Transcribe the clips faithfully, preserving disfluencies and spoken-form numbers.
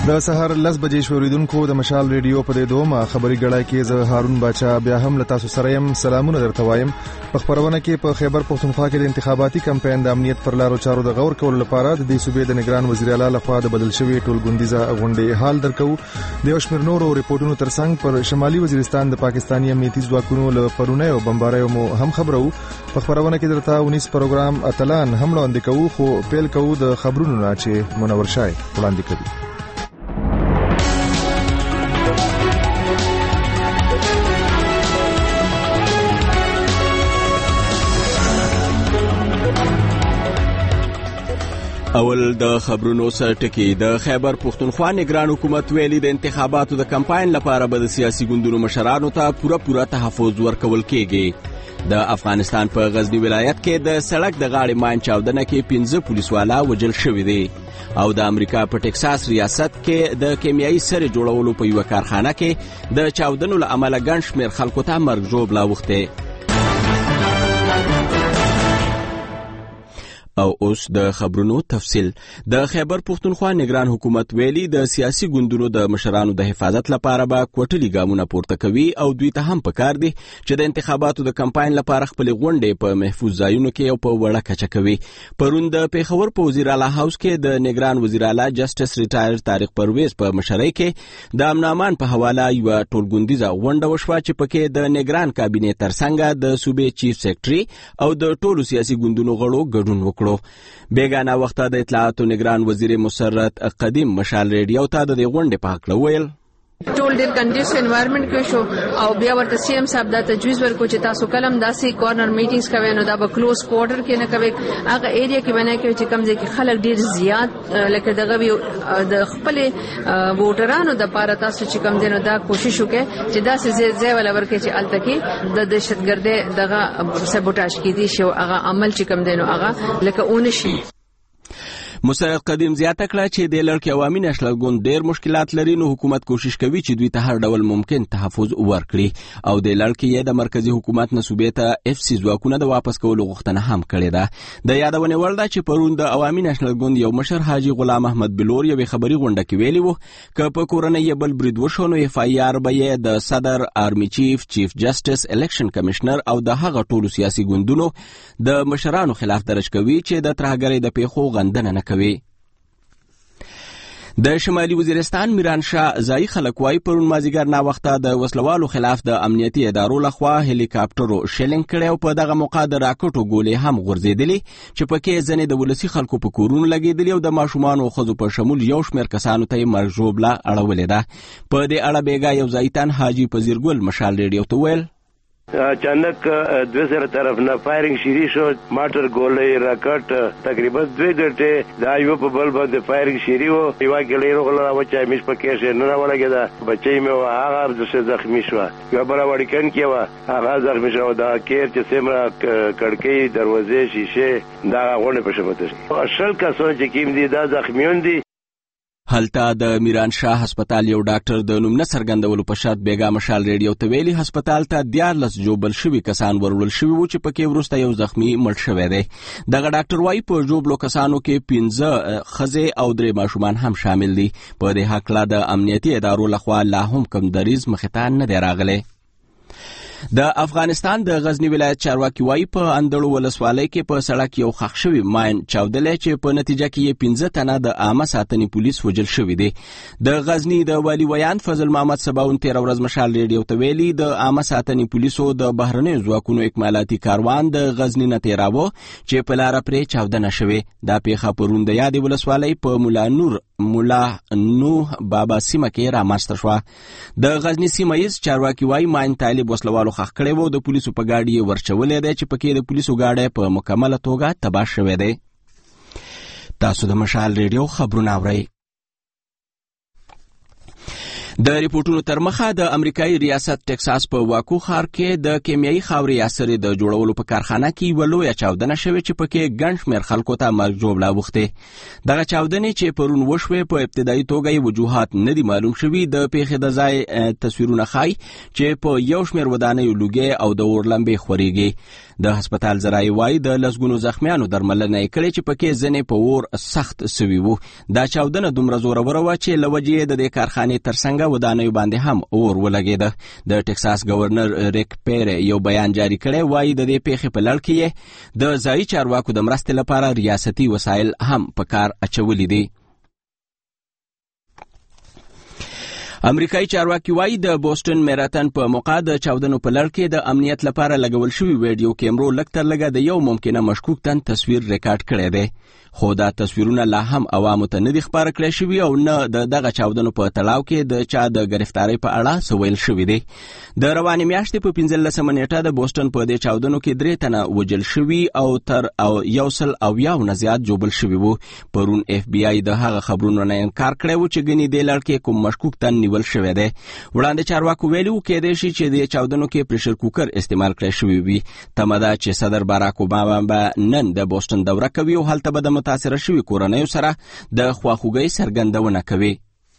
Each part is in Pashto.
د سهار لس بجې شوریدونکو د مشال ریډیو په دې دوه خبري غړای کې زه هارون باچا بیا هم له تاسو سره يم. سلامونه درته وایم. په خبرونه کې په خیبر پښتونخوا کې د انتخاباتي کمپاین د امنیت پر لارو چارو د غور کولو لپاره د دې صوبې د نگران وزیر اعلی لخوا د بدل شوی ټولګوندیزه غونډې حال درکو. د یو شمېر نورو ریپورتونو ترڅنګ پر شمالي وزیرستان د پاکستاني امنیتي ځواکونو له پرونه او بمباریو مو هم خبرو. په خبرونه کې درته اونیس پروګرام اتلان هم وړاندې کوو، خو پیل کوو د خبرونو نه چې منور شای وړاندې کوي. اول د خبرونو سره ټکی. د خیبر پښتونخوا نگران حکومت ویلي د انتخاباتو د کمپاین لپاره به د سیاسي ګوندونو مشرانو ته پوره پوره تحفظ ورکول کېږي. د افغانستان په غزنی ولایت کې د سړک د غاړې ماین چاودنه کې پنځه پولیسوالا وژل شوي دي او د امریکا په ټکساس ریاست کې د کیمیاوي سرې جوړولو په یوه کارخانه کې د چاودنو له امله ګڼ شمېر خلکو ته مرګ ژوبله اوښتې. او اوس د خبرونو تفصیل. د خیبر پښتونخوا نگران حکومت ویلي د سیاسي ګوندونو د مشرانو د حفاظت لپاره به کوټلي ګامونه پورته کوي او دوی ته هم پکار دي چې د انتخاباتو د کمپاین لپاره خپل غونډې په محفوظ ځایونو کې او په وړه کچه کوي. پرون د پیښور په وزیر اعلی هاوس کې د نگران وزیر اعلی جسټس ریټایر طارق پرویز په مشرۍ کې د امنامان په حواله یو ټولګوندیزه غونډه وشوه چې پکې د نگران کابینې ترڅنګ د صوبې چیف سیکریټري او د ټولو سیاسي ګوندونو غړو ګډون وکړو. بیگانه وخت د اطلاعات نگران وزیر مسرت قدیم مشال ریډیو ته د غونډې په حق ویل. ټول ډیر کنډیشن انوایرنمنت کې شو او بیا ورته سی ام صاحب دا تجویز ورکو چې تاسو کلم داسې کارنر میټینګز کوي نو دا به کلوز کوارټر کې نه کوي. هغه ایریا کې باندې کوي چې کم ځای کې خلک ډیر زیات لکه دغه د خپل ووټرانو د پاره تاسو چې کم دینو دا کوشش وکړي چې داسې ځای ولا ورکړي چې الته کې د دهشتګردۍ دغه سبوټاژ کې دي شو هغه عمل چې کم دینو هغه لکه اونشي. مسرت قدیم زیاته کړه چې د لړ کې عوامي نشل ګوند ډېر مشکلات لري نو حکومت کوشش کوي چې دوی ته هر ډول ممکن تحفظ ورکړي او د لړ کې د مرکزی حکومت نسوبې ته اف سی ځواکونه د واپس کولو غوښتنه هم کړې ده. د یادونه وړ ده چې پرون د عوامي نشل ګوند یو مشر حاجی غلام احمد بلور یو خبري غونډه کې ویلي وو ک په کورنۍ بل برید وشو نو اف ای آر به د صدر آرمی چیف چیف جسټس الیکشن کمشنر او د هغه ټولو سیاسي ګوندونو د مشرانو خلاف درج کوي چې د ترهګرۍ د پیښو غندنه نه کوي. د شمالي وزیرستان میران شاه ځای خلک وايي پرون مازیګر نا وخته د وسلوالو خلاف د امنیتي ادارو لخوا هلیکاپټرو شیلینګ کړي او په دغه موقع د راکټو ګولې هم غورځېدلې چې پکې ځنې د ولسی خلکو په کورونو لګېدلې او د ماشومان او ښځو په شمول یو شمېر کسانو ته مرګ ژوبله اړولې ده. په دې اړه بیګا یو ځایتن حاجی پذیرګل مشال ریډیو ته ویل اچانک دوه سره طرف نه فایرینګ شروع شو، ماټر ګولې راکټ تقریبا دوه غنټې دا یو په بل باندې فایرینګ شروع و. یو ګلې وروغله و چې مش پکې شه نه راولګه بچي مې هغه د څه زخمی شو، یو بل وړکن کې و هغه زخمی شو. دا کېر چې سیمه کړکۍ دروازې شیشه دا غونډه په شپته اصل کسان چې کیم دي دا زخمیون دي. هلته د میران شاه هسپتال یو ډاکټر د نوم نه څرګندولو په شرط بیګا مشال ریډیو ته ویلي هسپتال ته دیارلس جوبل شوي کسان ورول شوي وو چې پکې وروسته یو زخمی مړ شوی دی. دغه ډاکټر وايي په جوبلو کسانو کې پنځه ښځې او درې ماشومان هم شامل دي. په دې هکله د امنیتي ادارو لخوا لا هم کم دریز مخې ته نه دی راغلی. د افغانستان د غزنی ولایت چارواکي وايي په اندړو ولسوالۍ کې په سړک یو ښخ شوی ماین چاودلی چې په نتیجه کې یې پنځه تنه د عامه ساتنې پولیس وژل شوي دي. د غزنی د والي ویان فضل محمد سباون تېره ورځ مشال ریډیو ته ویلي د عامه ساتنې پولیسو د بهرنیو ځواکونو اکمالاتي کاروان د غزنی نه تېراوه چې په لاره پرې چاودنه شوې. دا پیښه پرون د یادې ولسوالۍ په مولا نور مولا نوح بابا سیمه کې رامنځته شوه. د غزنی سیمه ییز چارواکي وايي ماین طالب وسلوالو خښ کړی و، د پولیسو په ګاډي یې ورچولی دی چې پکې د پولیسو ګاډی په مکمله توګه تباه شوی دی. تاسو د مشال ریډیو خبرونه اورئ. د ریپورتونو تر مخه د امریکایي ریاست ټکساس په واکو ښار کې د کیمیاوي خاورې عصرې د جوړولو په کارخانه کې یوه لویه چاودنه شوې چې پکې ګڼ شمېر خلکو ته مرګ ژوبله اوښتې. دغه چاودنې چې پرون وشوې په ابتدایي توګه یې وجوهات نه دي معلوم شوي. د پیښې د ځای تصویرونه ښایي چې په یو شمېر ودانیو لوګي او د اور لمبې خورېږي. د هسپتال ذرایع وایي د لسګونو زخمیانو درملنه یې کړې چې پکې ځینې په اور سخت سوي وو. دا چاودنه دومره زوروره وه چې له وجې یې د دې کارخانې تر څنګه ودانیو باندې هم اور ولګېده. د ټکساس گورنر ریک پیر یو بیان جاری کړی، وایي د دې پیښې په لړ کې یې د ځایي چارواکو د مرستې لپاره ریاستي وسایل هم په کار اچولي دي. امریکایي چارواکي وایي د بوسټن میراتن په موقع د چاودنو په لړ کې د امنیت لپاره لګول شوي ویډیو کیمرو لږ تر لږه د یو ممکنه مشکوک تن تصویر ریکارډ کړی دی، خو دا تصویرونه لا هم عوامو ته نه دي خپاره کړی شوي او نه د دغه چاودنو په تړاو کې د چا د ګرفتارۍ په اړه څه ویل شوي دي. د روانې میاشتې په پنځلسمه نیټه د بوسټن په دې چاودنو کې درې تنه وژل شوي او تر او یو سل اویاو نه زیات ژوبل شوي وو. پرون اف بی آی د هغه خبرونو نه انکار کړی و چې ګنې دې لړ کې کوم مشکوک تن نیول شوی دی. وړاندې چارواکو ویلي و کېدای شي چې د چاودنو کې پریشر کوکر استعمال کړی شوی وي. تمه ده چې صدر باراک اوباما به نن د بوسټن دوره کوي او هلته به د متاثره شوي کورنیو سره د خواخوږۍ څرګندونه کوي.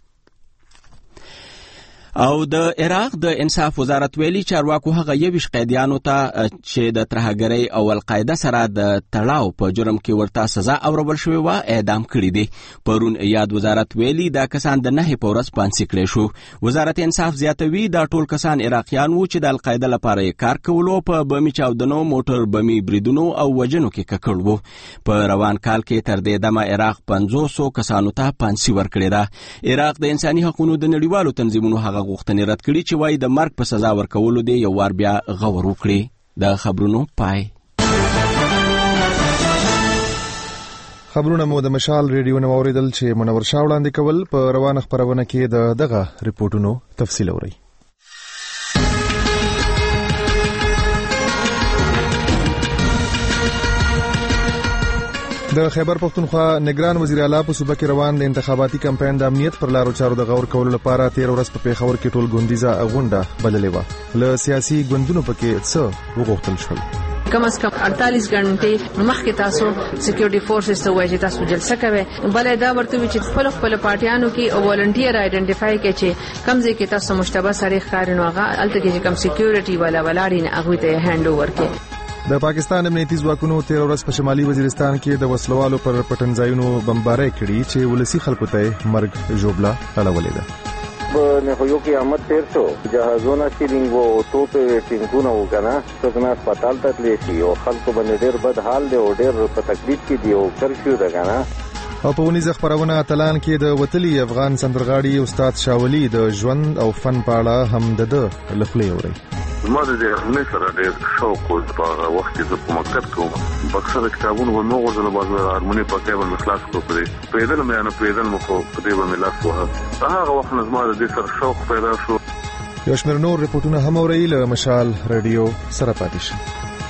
او د عراق د انصاف وزارت ویلي چارواکو هغه یویشت قیدیانو ته چې د ترهګرۍ او القاعده سره د تړاو په جرم کې ورته سزا اورول شوې وه اعدام کړي دي. پرون یاد وزارت ویلي دا کسان د نهې په ورځ پانسي کړی شو. وزارت انصاف زیاتوي دا ټول کسان عراقیان وو چې د القاعده لپاره یې کار کولو په بمي چاودنو، موټر بمي بریدونو او وژنو کې ککړ وو. په روان کال کې تر دې دمه عراق پنځوسو کسانو ته پانسي ورکړې ده. عراق د انساني حقوقو د نړیوالو تنظیمونو هغه غوښتنې رد کړي چې وایي د مرګ په سزا ورکولو دی یو وار بیا غور وکړي. د خبرونو پای. خبرونه مو د مشال ریډیو نو اوریدل چې منور شاه وړاندې کول. په روانه خبرونه کې د دغه ریپورتونو تفصیل اورئ. د خیبر پختونخوا نگران وزیر اعلی په صوبه کې روان د انتخاباتي کمپاین د امنیت پر لارو چارو د غور کولو لپاره تیر ورځ په پیښور کې ټول ګوندیزه غونډه بللې وه. له سیاسي ګوندونو پکې څه وغوښتل شول؟ کم از کم اړتالیس غنټې مخکې تاسو سکیورټي فورسز ته وایي چې تاسو جلسه کوئ، بلې دا ورته وي چې خپل خپل پارټیانو کې او والنټیر آئیډنټیفای کړي چې کم ځای کې تاسو مشتبه سره ښکاري نو هغه الته کې کم سکیورټي والا ولاړی نه هغه ته هاند اوور کړي. د پاکستان امنیتي ځواکونو تیر ورځ په شمالي وزیرستان کې د وسلوالو پر پټنځایونو بمبارۍ کړي چې ولسی خلکو ته مرګ ژوبله اړولې ده. نه یو کې آمد تیر شو جهازونه سیلینګ او توپ ټینګونه وکنه څنګه هسپتال ته تللی او خلکو باندې ډېر بد حال دی او ډېر په تکلیف کې دی او کرفیو ده کنه. او په ونیزه خبرونه اتلان کې د وتلی افغان سندرغاړي استاد شاولی د ژوند او فن په اړه هم د ده لخلې اوري. ما د دې سره ډېر شوق و په وخت کې زه په مکتب کې بکسر کتابونه و نو غوښتل بازار هارمونی په کې باندې خلاص کو پرې پیدل مې نه پیدل مخ په دې باندې لاس وه. هغه وخت نه ما د دې سره شوق پیدا شو. یو شمېر نور ریپورتونه هم اورئ. له مشال رادیو سره پاتې شئ.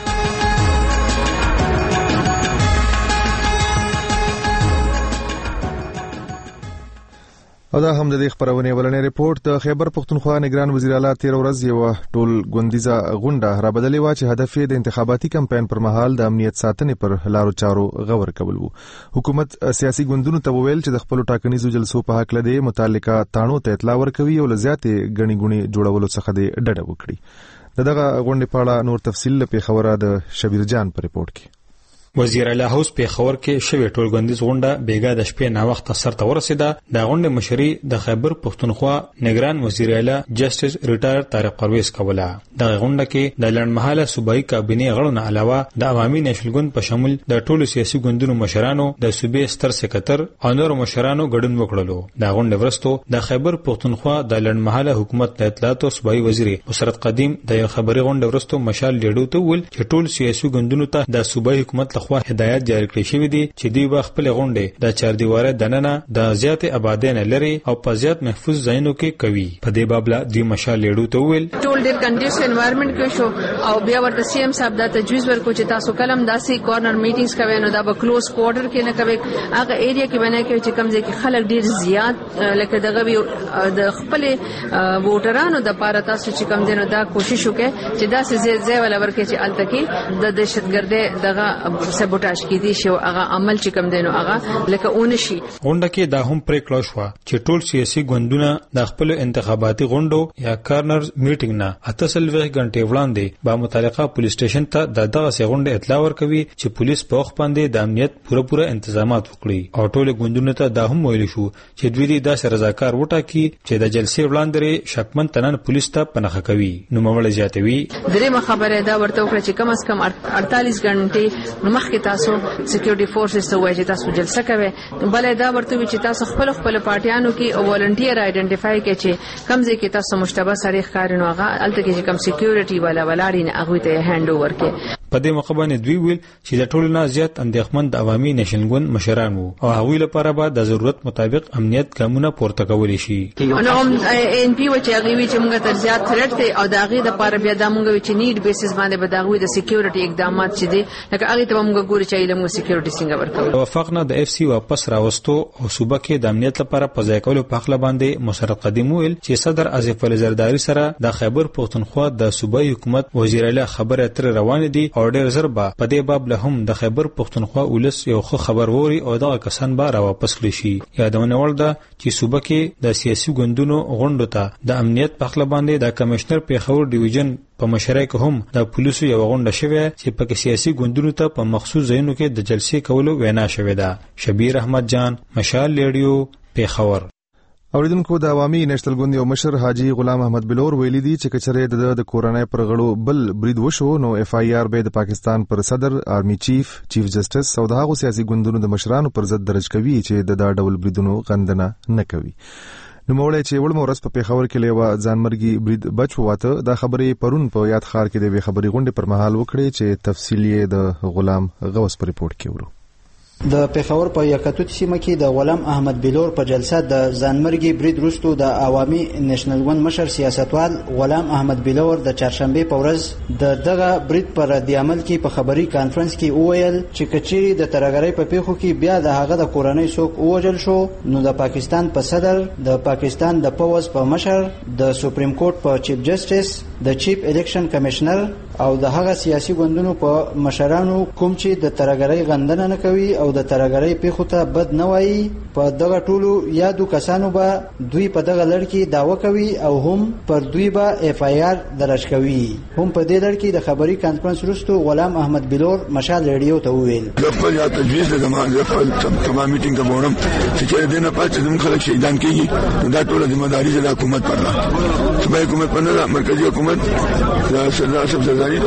او دا هم د دې خبرونه ولنې ریپورت. د خیبر پختونخوا نگران وزیر اعلی تیر ورځ یو ټول ګوندیزه غونډه را بدلې و چې هدف یې د انتخاباتي کمپاین پر مهال د امنیت ساتنې پر لارو چارو غور کول وو. حکومت سیاسي ګوندونو ته وویل چې د خپل ټاکنیزو جلسو په حق لدی متعلقه تانو ته اطلاع ورکوي او لزیاتې غني غوني جوړولو څخه د ډډه وکړي. دغه غونډې په اړه نور تفصیل په خبره د شبیر جان په ریپورت کې. وزیر اعلی هاوس پیښور کې شوی ټول ګوندیز غونډه بیګا د شپې نا وخت سر ته ورسیده. د غونډې مشري د خیبر پختونخوا نگران وزیر اعلی جسټس ریټایر طارق پرویز کوله. د غونډه کې د لړمحاله صوبایي کابینې غړو نه علاوه د عوامي نېشنل ګوند په شمول د ټولو سیاسي ګوندونو مشرانو، د صوبې ستر سکرټر او نور مشرانو ګډون وکړلو. د غونډې ورستو د خیبر پختونخوا د لړمحاله حکومت د اطلاعات او صوبایي وزیر مسرت قدیم د خبري غونډې ورستو مشال لیډو ته ول چې ټول سیاسي ګوندونو ته د صوبایي حکومت لخوا هدایت جاری کړی شوی دی چې دوی به خپل غونډې د چار دیواره دننه د زیات آبادین لري او په زیات محفوظ ځایونو کې کوي. په دې باب لا دوی مشال لیډو ته ویل ټول ډېر کنډیشن انوایرنمنت کې شو او بیا ورته سی ام صاحب دا تجویز ورکو چې تاسو کلم داسې کارنر میټینګز کوي نو دا به کلوز کوارټر کې نه کوي هغه ایریا کې باندې کې چې کم ځای کې خلک ډیر زیات لکه دغه د خپل ووټرانو د پاره تاسو چې کم دینو دا کوشش وکړي چې دا څه ځای ولا ورکه چې الته کې د دهشتګردۍ دغه سبوټاژ کې دي شو هغه عمل چې کم دینو هغه لکه اون شي غونډه کې دا هم پریکړه شو چې ټول سیاسي ګوندونه د خپل انتخاباتي غونډو یا کارنر میټینګ نه اتسل وغه غنټې وړاندې با متعلقه پولیس سټیشن ته د دغه غونډې اطلاع ورکوي چې پولیس په وخت باندې د امنیت پوره پوره تنظیمات وکړي او ټول ګوندونه ته دا هم ویل شو چې دوی دې داسې رضاکار وټاکي چې د جلسې وړاندې شکمن تنن پولیس ته پنهخه کوي نو مول زیاتوي درېمه خبره دا ورته وکړه چې کم از کم اړتالیس غنټې مخکې تاسو سکیورټي فورسز ته وایي چې تاسو جلسه کوي بلې دا ورته وی چې تاسو خپل خپل پارټیانو کې او والنټیر آئیډنټیفای کړئ چې کم ځای کې تاسو مشتبه سړی ښکارینو هغه الته کې چې کم سکیورټي والا ولاړی نه هغه ته هاند اوور کړي په دې موقع باندې دوی ویل چې د ټولو نه زیات اندېښمن د عوامي نېشنل ګوند مشران وو او هغوی لپاره به د ضرورت مطابق امنیت ګامونه پورته کولی شي نو ان پی و چې هغه وی چې موږ تر زیات تھریټ دی او د هغې لپاره بیا دا موږ وی چې نیډ بیسس باندې به د هغوی د سکیورټي اقدامات چې دي لکه هغې ته به موږ ګورو چې ایله موږ سکیورټي څنګه ورکوو وفاق نه د اف سی واپس راوستو او صوبه کې د امنیت لپاره په ځای کولو په خپل باندې مسرت قدیم ویل چې صدر آصف علي زرداری سره د خیبر پښتونخوا د صوبایي حکومت وزیر اعلی خبره تر روان دي او ډېر زر به په دې باب له هم د خیبر پښتونخوا ولس یو خو خبر ووري او دغه کسان به را واپس کړي شي یادونه ولده چې صوبه کې د سیاسي ګوندونو غونډو ته د امنیت په خپل باندې د کمشنر پیښور ډیویژن په مشرۍ کې هم د پولیسو یو غونډه شوه چې په سیاسي ګوندونو ته په مخصوص ځایونو کې د جلسې کولو وینا شوه ده شبیر احمد جان مشال ریډیو پیښور اوریدونکو د عوامي نېشنل ګوند یو مشر حاجی غلام احمد بلور ویلي دي چې کچره د کورونای پر غړو بل برید وشو نو اف آی آر به د پاکستان پر صدر آرمی چیف چیف جسټس او دغه سیاسي ګوندونو د مشرانو پر ضد درج کوي چې د دا ډول بریدونو غندنه نه کوي نو موړی چې وړ مورس په پیښور کې لیوا ځانمرګي برید بچ واته دا خبرې پرون په یاد خار کې د خبري غونډې پر مهال وکړي چې تفصیلی د غلام غوث پر ریپورت کې ورو د پیښور په یکاتوت سیمه کې د غلام احمد بلور په جلسه د ځانمرګي برید وروسته د عوامي نېشنل ګوند مشر سیاستوال غلام احمد بلور د چهارشنبه په ورځ د دغه برید پر رد عمل کې په خبري کانفرنس کې وویل چې کچېری د ترګرۍ په پیښو کې بیا د هغه د کورنۍ څوک ووجل شو نو د پاکستان په صدر د پاکستان د پوز په مشر د سپریم کورټ په چیف جسټس د چیف الیکشن کمشنر او د هغه سیاسي ګوندونو په مشرانو کوم چې د ترګرۍ غندنه نه کوي او د ترګرۍ پیښو ته بد نه وایي په دغه ټولو یادو کسانو به دوی په دغه لړ کې دعوه کوي او هم پر دوی به اف آی آر درج کوي هم په دې لړ کې د خبري کانفرنس وروسته غلام احمد بلور مشال ریډیو ته وویل خپل یا تجویز د زمان خپل تمام میټینګ ته وړم چې دې نه پاتې زموږ خلک شهیدان کیږي دا ټول ذمہ داری د حکومت پر ده صوبایي حکومت پر نه مرکزی حکومت د سردار صاحب زرداری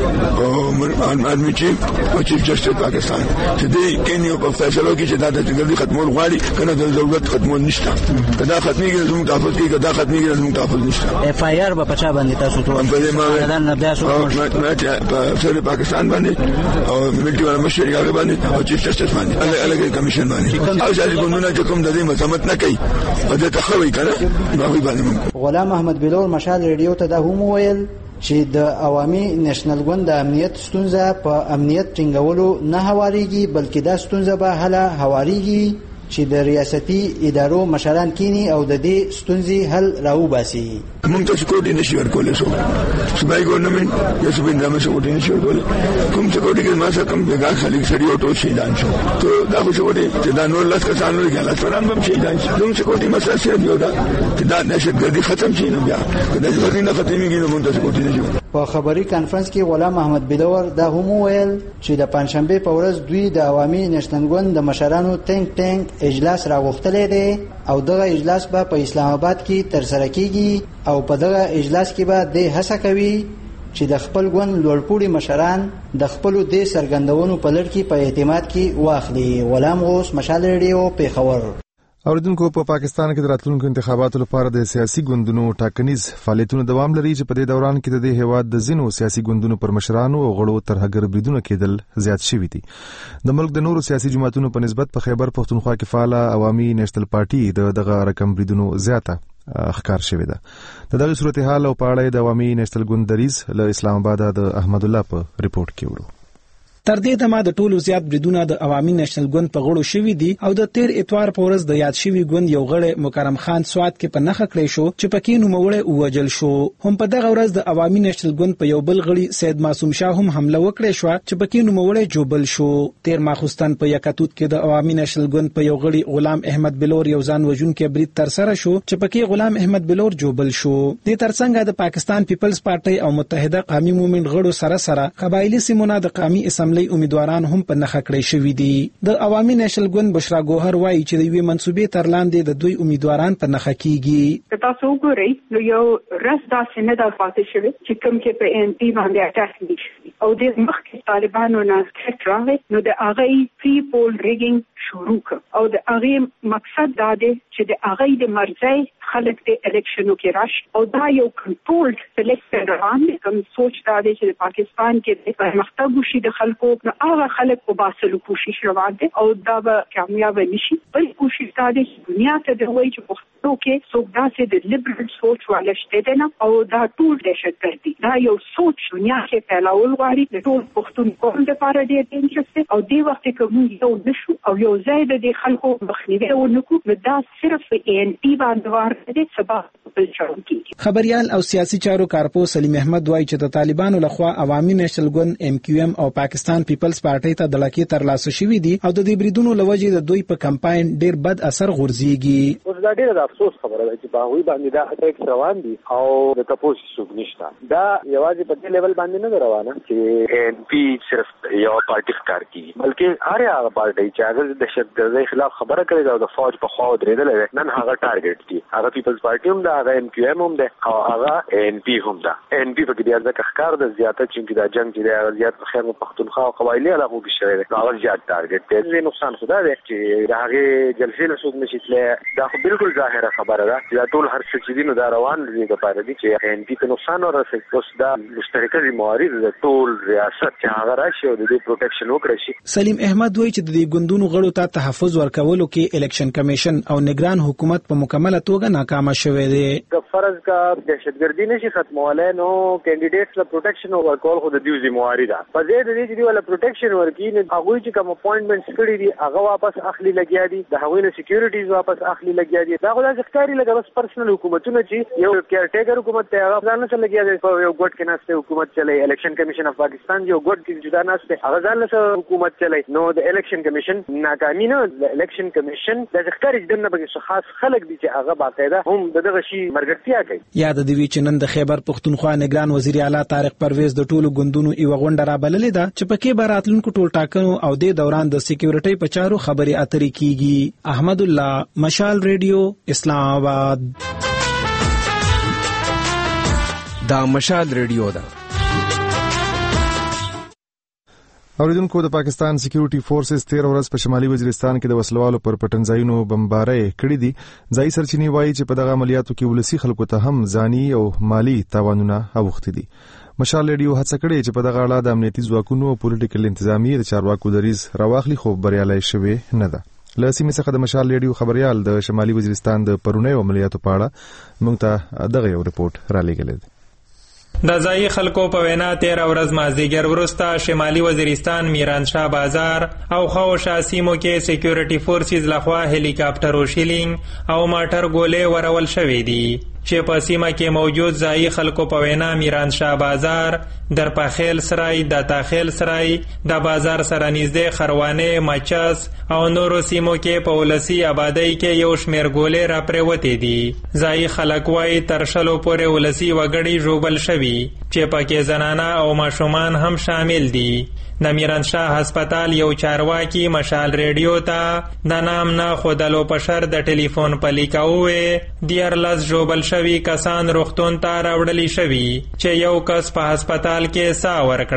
او آرمی چیف او چیف جسټس پاکستان چې دې کینیو په فیصلو کې چې دا د جګړې ختمول غواړي کنه د ضرورت ختمول نشته کدا ختميږي زموږ تحفظ کې کدا ختميږي زموږ تحفظ نشته اف آی آر په پچا باندې تاسو ته په دې ما نه بیا سو په سره پاکستان باندې او ملي ولا مشر هغه باندې او چیف جسټس باندې الګ کمیشن باندې او ځکه ګوندونه چې کوم د دې مذمت نه کوي او د تخوي کنه نو باندې غلام احمد بلور مشال ریډیو ته دا هم ویل چې د عوامي نېشنل ګوند د امنیت ستونزه په امنیت ټینګولو نه هواریږي بلکې دا ستونزه به حل هواریږي چې د ریاستي ادارو مشران کینی او د دې ستونزې حل راوباسي موږ ته سکوټي نشي ورکولای سو صوبایي ګورنمنت یا صوبایي نظام سکوټي نشي ورکولای کوم سکوټي کې ما څه کم دغه خلک سړي او ټول شهیدان شو ته دا خو سکوټي چې دا نور لاس کسانو کې لاس وران هم شهیدان شو کوم سکوټي مسله سره دی دا چې دا نشګردي ختم شي نو بیا کله چې ورنه ختميږي نو موږ ته سکوټي نشي په خبري کانفرنس کې غلام احمد بلور دا هم ویل چې د پنځشنبه په ورځ دوی د عوامي نېشنل ګوند د مشرانو ټینګ ټینګ اجلاس راغوښتلی دی او دغه اجلاس به په اسلام آباد کې ترسره کیږي او په دغه اجلاس کې به د هڅه کوي چې د خپل ګوند لوړپوړي مشران د خپل د سرګندونو په لړ کې په اعتماد کې واخلي غلام غوث مشال ریډیو پیښور اوریدونکو په پاکستان کې د راتلونکو انتخاباتو لپاره د سیاسي ګوندونو ټاکنیز فعالیتونه دوام لري چې په دې دوران کې د دې هیواد د ځینو سیاسي ګوندونو پر مشرانو او غړو ترهګر بریدونه کېدل زیات شوي دي د ملک د نورو سیاسي جماعتونو په نسبت په خیبر پښتونخوا کې فعال عوامي نېشنل پارټي د دغه رقم بریدونو زیاته ښکار شوې ده. د دغه صورتحال او په اړه د عوامي نېشنل ګوند دریځ له اسلام آباد د احمد الله په ریپورت کې ورو. تر دې دمه د ټولو زیات بریدونه د عوامي نېشنل ګوند په غړو شوي دي او د تیر اتوار په ورځ د یاد شوي ګوند یو غړی مکرم خان سواد کې په نښه کړی شو چې پکې نوموړی ووژل شو. هم په دغه ورځ د عوامي نېشنل ګوند په یو بل غړي سید معصوم شاه هم حمله وکړې شو چې پکې نوموړی جوبل شو. تیر ماخوستن په یکاتوت کې د عوامي نېشنل ګوند په یو غړي غلام احمد بلور یو ځان وژونکی برید تر سره شو چې پکې غلام احمد بلور جوبل شو. د ترڅنګ د پاکستان پیپلز پارټي او متحده قومي مومنټ غړو سره سره قبایلی سیمونه د قومي اسمبلی امیدواران هم په نښه کړی شوي دي. د عوامي نېشنل ګوند بشرا ګوهر وایي چې د یوې منصوبې تر لاندې د دوی امیدواران په نښه کیږي. که تاسو وګورئ نو یو رس داسې نه ده پاتې شوې چې کوم کې په ان پی باندې اټاک نشي او د مخکې طالبانو نه سکټ راغی نو د هغه پری پول ریګینګ شروع کړ او د هغه مقصد دا دی چې د هغه د مرزي خلک د الیکشنو کې راشي او دا یو کنټرولډ سلیکشن روان دی. کوم سوچ دا دی چې د پاکستان کې د پرمختګ وشي د خلکو نو هغه خلک په باسلو کوشش روان دي او دا به کامیاب نشي. بل کوشش دا دی چې دنیا ته د وایي چې پښتو کې څوک داسې د لیبرل سوچ والا شته نه او دا ټول دهشتګردي دا یو سوچ دنیا کې پیلاول غواړي د ټول پښتون قوم لپاره ډېر ډینجرس او دی وخت کې کوم یو نشو او یو ځای د خلکو مخنیوي ونکو نو دا صرف ان پی باندې خبريال او سیاسي چارو کارپو سلیم احمد وایي چې د طالبانو لخوا عوامي نېشنل ګوند ایم کیو ایم او پاکستان پیپلز پارټي ته دلکې ترلاسه شوي دي او د دې بریدونو لوجې د دوی په کمپاین ډیر بد اثر غورځيږي. اوس دا ډیره د افسوس خبره ده چې په هغوی باندې دا اټیک روان دي او د تپوس څوک نشته. دا یوازې په دې لیول باندې نه روانه چې ان پی صرف یو پارټي ښکار کیږي بلکې هر هغه پارټي چې هغه د دهشتګردۍ خلاف خبره کوي او د فوج په خوا درېدلې نن هغه ټارګټ دي. هغه پیپلز پارټي هم ده هغه ایم کیو ایم هم ده او هغه ان پی هم ده. ان پی په کې ډېر ځکه ښکار د زیاته چې دا جنگ چې دی هغه زیات په خیر پښتونخوا او قبایلي علاقو کې شوی دی هغه زیات ټارګټ دی. دې نقصان خدا دی چې د هغې جلسې نه څوک نشي تللی. دا خو بالکل ظاهره خبره ده چې دا ټول هر څه چې دي نو دا روان دي دپاره دي چې ان پي ته نقصان ورسوي. اوس دا مشترکه ذمهواري ده د ټول ریاست چې هغه راشي او د دې پروټیکشن وکړی شي. سلیم احمد وایي چې د دې ګوندونو غړو ته تحفظ ورکولو کې الیکشن کمیشن او نگران حکومت په مکمله توګه ناکامه شوی دی. که فرض کا دهشتګردي نشي ختمولای نو کینډیډیټس له پروټیکشن ورکول خو د دوی ذمہواری ده. په دې د دې چې دوی له پروټیکشن ورکړي نو هغوی چې کوم اپوینټمنټس کړي دي هغه واپس اخلي لګیا دي د هغوی نه سکیورټیز واپس اخلي لګیا دي. دا خو داسې ښکاري لکه بس پرسنل حکومتونه چې یو کیر ټیکر حکومت دی هغه ځان نه لګیا دی په یو ګوټ کې ناسته حکومت چلای. الیکشن کمیشن اف پاکستان یو ګوټ کې جدا ناسته هغه ځان نه حکومت چلای. نو د الیکشن کمیشن ناکامي نه د الیکشن کمیشن د ښکاري دنه به خاص خلک دي چې هغه باقاعده هم دغه شی مرګرتیا کوي. یاد د وی چې نن د خیبر پښتونخوا نگران وزیر اعلی طارق پرویز د ټولو ګوندونو یو غونډه را بللې ده چې پکې به راتلونکو ټول ټاکنو او د دوران د سکیورټي په چارو خبرې اترې کیږي. احمد الله، مشال ریډیو، اسلام آباد. دا مشال ریډیو ده. اوریدونکو د پاکستان سکیورټي فورسز تیر ورځ په شمالي وزیرستان کې د وسلوالو پر پټنځایونو بمبارۍ کړې دي. ځایي سرچینې وایي چې په دغه عملیاتو کې ولسي خلکو ته هم ځاني او مالی تاوانونه اوښتي دي. مشال ریډیو هڅه کړې چې په دغه اړه د امنیتي ځواکونو او پولیټیکل انتظامیې د چارواکو دریځ راواخلي خو بریالۍ شوې نه ده. له سیمې څخه د مشال ریډیو خبريال د شمالي وزیرستان د پرونیو عملیاتو په اړه موږ ته دغه یو ریپورت را لېږلی دی. د ځایي خلکو په وینا تیر ورځ مازدیګر وروسته شمالي وزیرستان میرانشاه بازار او خواوشا سیمو کې سکیورټي فورسز لخوا هلیکاپټر او شیلینګ او ماټر ګولې ورول شوې دي چې په سیمه کې موجود ځایي خلکو په وینا میرانشاه بازار، درپاخیل سرای، د تاخیل سرای، د بازار سره نږدې خروانې، مچس او نورو سیمو کې په ولسي آبادۍ کې یو شمېر ګولې را پرېوتې دي. ځایي خلک وایي تر شلو پورې ولسي وګړي ژوبل شوي چې پکې زنانه او ماشومان هم شامل دي. د میرانشاه هسپتال یو چارواکي مشال ریډیو ته د نام نه خودلو په شر د ټلیفون په لیکه ووې دیارلس ژوبل شوي کسان روغتون ته راوړلی شوي چې یو کس په هسپتال کې ساه ورکړه.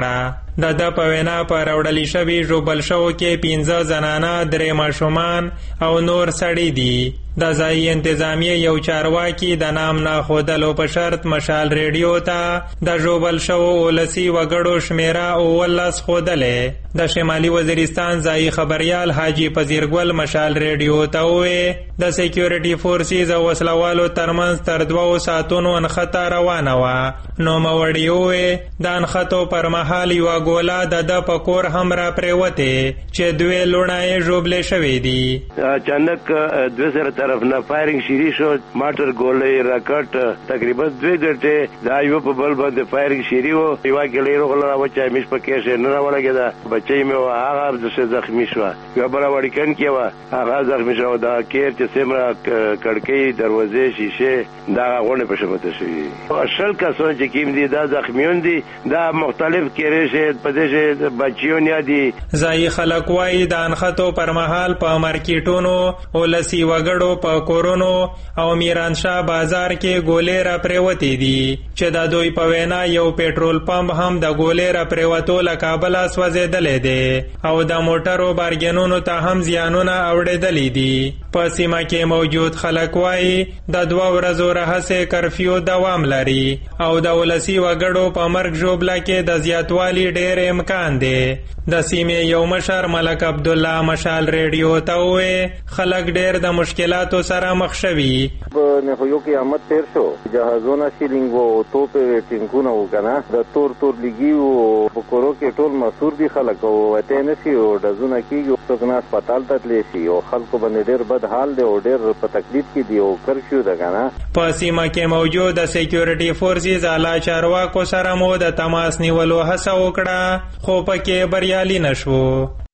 د د په وینا په راوړل شوي ژوبل شو کې پنځه زنانه، درې ماشومان او نور سړي دي. د ځایي انتظامیه یو چارواکي د نام نه ښودلو په شرط مشال ریډیو ته د ژوبل شوو ولسي وګړو شمیره اوولس ښودلې. د شمالي وزیرستان ځایي خبریال حاجي پذیرګل مشال ریډیو ته ووې د سیکیورټي فورسز او وسلوالو ترمنځ تر دوو ساعتونو انخته روانه وه. نوموړي ووې د انختو پر مهال یوه ګوله د ده په کور هم را پرېوتې چې دوې لوڼه یې ژوبلې شوې دي. اچانک دوه سره طرف نه فایرنګ شروع شو، ماټر ګولۍ راکټ تقریبا دوه غټه دا یو په بل باندې فایرنګ شروع و. یو ګلې روغله وچا مش پکې شه نه راولګه بچي مې هغه د څه زخمی شو، یو بل وړکن کې و هغه زخمی شو. دا کېر چې سیمه کړکۍ دروازې شیشه دا غونه په شمته شوی. اصل کسان چې کیم دي دا زخمیون دي، دا مختلف کېرې شه په دې بچیون یا دي. ځایي خلک وایي د انختو پر مهال په مارکیټونو ولسی وګړو په کورونو او میرانشاه بازار کې ګولې را پریوتې دي چې د دوی په وینا یو پېټرول پمپ هم د ګولې را پریوتو له کابله سوځېدلی دی او د موټرو بارګینونو ته هم زیانونه اوړېدلی دي. په سیمه کې موجود خلک وایي د دوه ورځو راهیسې کرفیو دوام لري او د ولسي وګړو په مرګ ژوبله کې د زیاتوالي ډېر امکان دی. د سیمې یو مشر ملک عبدالله مشال ریډیو ته ووې خلک ډېر د مشکلاتو سره مخ شوي. په نهویو قیامت تیر شو، جهازونه شیلینګ و، توپې ټینکونه و که نه، د تور تور لګي و په کورو کې ټول مسور دي خلک او وتی نه شي او ډزونه کېږي. څوک نه هسپتال ته تللی شي او خلکو باندې ډېر بد حال دی او ډېر په تکلیف کې دي او کرفیو ده که نه. په سیمه کې موجود د سیکیورټي فورسز اعلی چارواکو سره مو د تماس نیولو هڅه وکړه خو پکې بریالي نشو.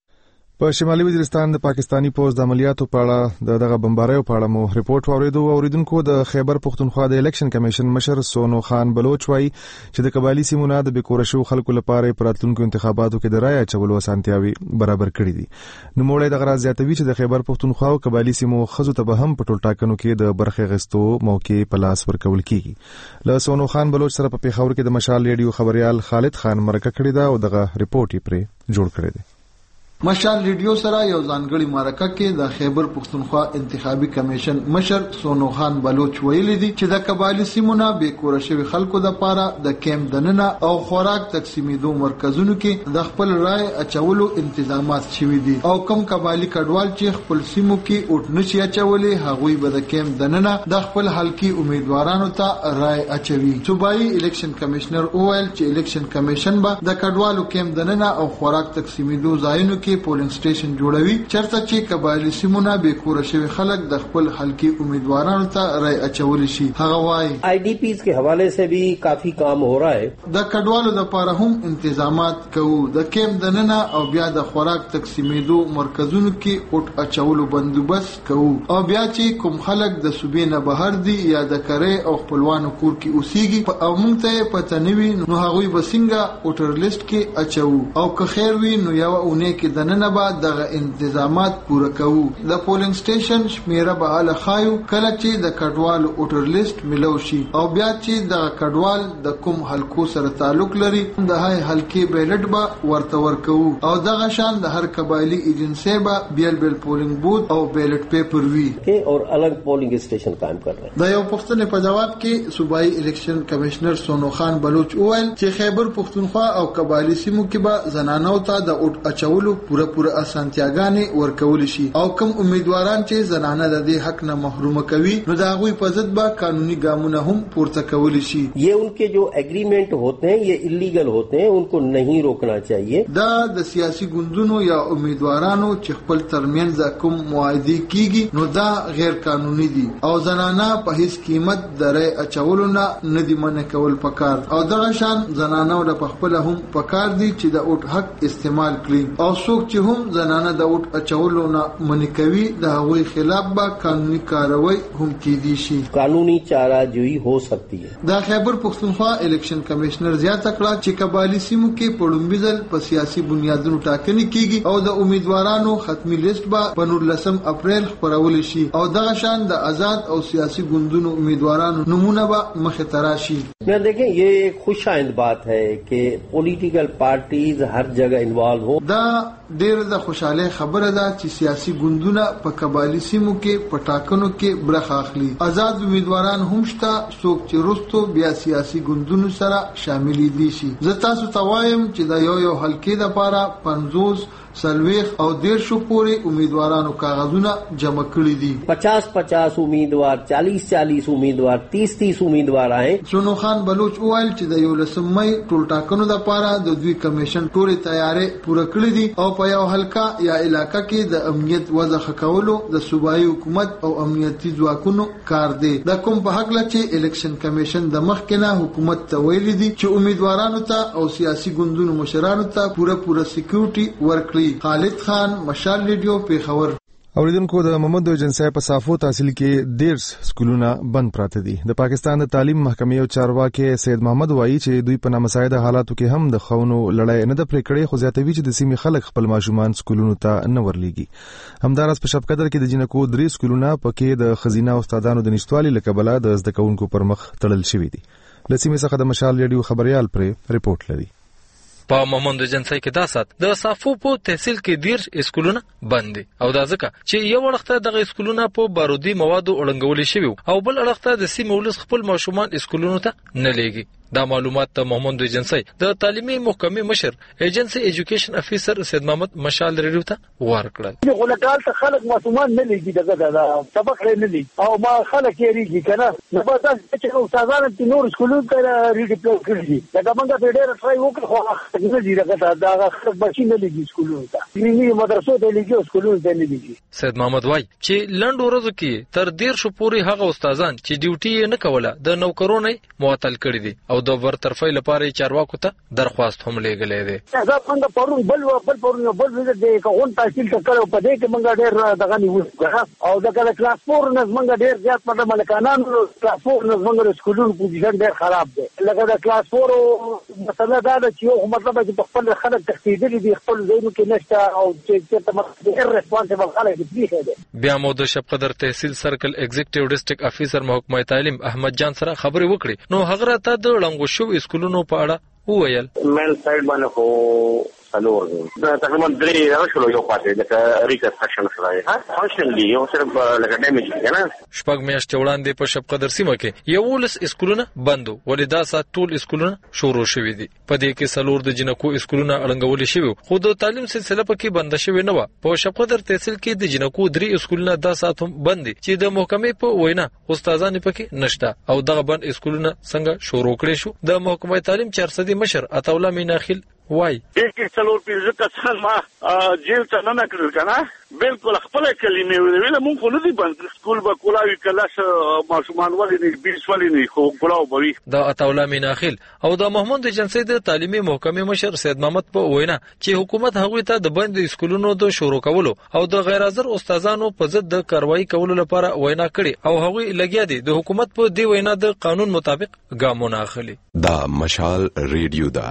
په شمالي وزیرستان د پاکستانی پوځ د عملیاتو په اړه د دغه بمباریو په اړه مو ریپورت واوریدو. اوریدونکو د خیبر پختونخوا د الیکشن کمیشن مشر سونو خان بلوچ وایي چې د قبایلی سیمو نه د بېکوره شوو خلکو لپاره په راتلونکو انتخاباتو کې د رایې اچولو اسانتیاوې برابر کړي دي. نوموړی دغه راز زیاتوي چې د خیبر پختونخوا او قبایلی سیمو ښځو ته به هم په ټولټاکنو کې د برخې اخیستو موقع په لاس ورکول کیږي. له سونو خان بلوچ سره په پېښور کې د مشال ریډیو خبریال خالد خان مرکه کړې ده او دغه ریپورت یې پرې جوړ کړی دی. مشال ریډیو سره یو ځانګړي مرکه کې د خیبر پختونخوا انتخابي کمیشن مشر سونو خان بلوچ ویلي دي چې د قبایلی سیمو نه بېکوره شوي خلکو دپاره د کیمپ دننه او خوراک تقسیمېدو مرکزونو کې د خپل رای اچولو انتظامات شوي دي او کوم قبایلی کډوال چې خپل سیمو کې اوټ نشي اچولی هغوی به د کیمپ دننه د خپل حلقي امیدوارانو ته رای اچوي. صوبایي الیکشن کمیشنر وویل چې الیکشن کمیشن به د کډوالو کیمپ دننه او خوراک تقسیمېدو ځایونو کې پولینګ سټیشن جوړوي چرته چې قبایلی سیمونه بېکوره شوي خلک د خپل حلقي امیدوارانو ته رای اچولی شي. هغه وایي آئی ڈی پیز کے حوالے سے بھی کافی کام ہو رہا ہے. د کډوالو دپاره هم انتظامات کوو، د کیمپ دننه او بیا د خوراک تقسیمېدو مرکزونو کې اوټ اچولو بندوبست کوو او بیا چې کوم خلک د صوبې نه بهر دي یا د کرې او خپلوانو کور کې اوسېږي او موږ ته یې پته نه وي نو هغوی به څنګه اوټر لیسټ کې اچوو او که خیر وي نو یوه اونۍ کې دننه به دغه انتظامات پوره کوو. د پولینګ سټیشن شمیره به هله ښایو کله چې د کډوالو اوټر لیسټ ملو شي او بیا چې دغه کډوال د کوم حلقو سره تعلق لري د هغې حلقې بیلټ به ورته ورکوو او دغه شان د هر قبایلي ایجنسۍ به بیل بیل پولینګ بوت او بیلټ پیپر وي اور الګ پولینګ سټیشن قائم کړ رہے. د یو پوښتنې په جواب کې صوبایي الیکشن کمشنر سونو خان بلوچ وویل چې خیبر پختونخوا او قبایلی سیمو کې به زنانو ته د اوټ اچولو پوره پوره اسانتیاګانې ورکول شي او کوم امیدواران چې زنانه د دې حق نه محروم کوي نو د هغوی په ضد به قانوني ګامونه هم پورته کولی شي. یہ ان کے جو ایگریمنٹ ہوتے ہیں یہ الیگل ہوتے ہیں، ان کو نہیں روکنا چاہیے. دا د سیاسي ګوندونو یا امیدوارانو چې خپل ترمنځ کوم معاهدې کیږي نو دا غیر قانوني دي او زنانه په هیڅ قیمت د رای اچولو نه نه دي منع کول پکار او دغه شان زنانو د خپل هم پکار دي چې د اوټ حق استعمال کړي او څوک څوک چې هم زنانه د ووټ اچولو نه منع کوي د هغوی خلاف به قانوني کاروایی هم کیدی شي. قانوني چارهجویی هو سکتی ہے. د خیبر پختونخوا الیکشن کمشنر زیاته کړه چې قبایلی سیمو کې په لومړي ځل په سیاسي بنیادونو ټاکنې کیږي او د امیدوارانو ختمي لیست به په نولسم اپریل خپرول شي او دغه شان د آزاد او سیاسي ګوندونو امیدوارانو نمونه به مخې ته راشي. میں دیکھیں یہ ایک خوش آئند بات ہے کہ پولیٹیکل پارٹیز ہر جگہ انوالو ہو. دا ډیر د خوشاله خبره ده چې سیاسي ګوندونه په قبایلی سیمو کې په ټاکنو کې برخه اخلي. آزاد امیدواران هم شته څوک چې رستو بیا سیاسي ګوندونو سره شامل دي شي. زه تاسو ته وایم چې دا یو یو حلقې د لپاره پنځوس سلويخ او ډیر شو پورې امیدوارانو کاغذونه جمع کړي دي. پچاس پچاس امیدوار، چالیس چالیس امیدوار، تیس تیس امیدوار آئے. سونو خان بلوچ وویل چې د یولسم مئی ټول ټاکنو لپاره د دوی کمیشن ټولې تیارې پوره کړې دي او په یو حلقه یا علاقه کې د امنیت وضع کولو د صوبایي حکومت او امنیتي ځواکونو کار دی. د کوم په حق لچ الیکشن کمیشن د مخکې نه حکومت ته ویلي دي چې امیدوارانو ته او سیاسي ګوندونو مشرانو ته پوره پوره سکیورټي ورکړي. خالد خان، مشال ریډیو، پیښور. اوریدونکو د محمد ایجنسی په صافو تحصیل کې ډیر سکولونه بند پراته دي. د پاکستان د تعلیم محکمې او چارواکي سید محمد وایي چې دوی په نامساعده حالاتو کې هم د خونو لړۍ نه د پرې کړې، خو زیاتوي چې د سیمې خلک خپل ماشومان سکولونو ته نه ورلیږي. همداراز په شپقدر کې د جنکو درې سکولونه پکې د خزینه استادانو د نشټوالي لکبله د زده کوونکو پر مخ تړل شوي دي. لسیمه څخه د مشال ریډیو خبريال پر ریپورت لري. په محمد ایجنسی کې دا سات د صافو په تحصیل کې ډیر اسکولونه بند دي او دا ځکه چې یو وخت دغه اسکولونه په بارودي موادو اړنګول شوی او بل وخت د سیمې ولس خپل ماشومان اسکولونو ته نه لېږي. دا معلومات ته محمد ایجنسی د تعلیمي محکمې مشر ایجنسی ایجوکیشن افیسر سید محمد مشال ریډیو ته ورکړل. چې غلطال ته خلک ماشومان نه لېږي دغه دا سبق نه لېږي او ما خلک یې ریږي کنه نو به تاسو چې استادانو ته نور اسکولونو ته ریډیپلوي کړی دا کومه په ډېر ټرای وکړو خو نه دي دغه دا خلک بچی نه لېږي اسکولونو ته مینی مدرسو ته لېږي اسکولونو ته نه لېږي. سید محمد وای چې لند ورځو کې تر ډیر شو پوری هغه استادان چې ډیوټي نه کوله د نوکرونو معطل کړی دي او د ورترفۍ لپاره چارواکو ته درخواست هم لېږلې ده. دا څنګه پرون بل بل پرون بل د کوون تحصیل کړو په دې کې موږ ډېر دغه نیو او د کلاس فور نه موږ ډېر زیات په ملکانانو کلاس فور نه موږ سکولونو پوزیشن ډېر خراب دی. لکه د کلاس فور مثلا دا چې یو مطلب چې خپل خلک تخصیصي دي خپل ځایونو کې نشته او چې ته ډېر ریسپانسیبل خلک دي. بیا مو د شپقدر تحصیل سرکل ایگزیکټیو ډیسټریکټ افیسر محکمه تعلیم احمد جان سره خبرې وکړې نو هغه راته د لنګو شو اسکولونو په اړه وویل. مل سایډ باندې خو سلور دا تقریبا درې راښلو یو پاتې لکه ریکنسټرکشن شوی ها فانکشنلی یو صرف لکه ډیمیج کنه. شپږ میاشتې وړاندې په شپقدر سیمه کې یولس اسکولونه بندو ولې دا سات ټول اسکولونه شروع شوي دي. په دې کې سلور د جنکو اسکولونه اړنګول شوي خو د تعلیم سلسله پکې بند شوی نه و. په شپقدر تحصیل کې د جنکو درې اسکولونه دا سات هم بند دي چې د محکمې په وینا استادان پکې نشته او دغه بند اسکولونه څنګه شروع کړي شو. د محکمه تعلیم چارصدي مشر عطاوله میناخیل وای دغه څلور پنځه کسان ما جیل ته نه کړل کنه بالکل خپل کلمې ویل مونږ خو نه دي بند سکول به کولاوي کلاس ماشومان ولې نه بیس ولې نه خو کولاو بوي. دا عطاوله میناخیل او د محمد ایجنسی د تعلیمي محکمې مشر سید محمد په وینا چې حکومت هغوی ته د بند اسکولونو د شروع کولو او د غیر حاضر استادانو په ضد د کاروایی کولو لپاره وینا کړي او هغوی لګیا دي د حکومت په دی وینا د قانون مطابق ګامونه اخلي. دا مشال ریډیو دا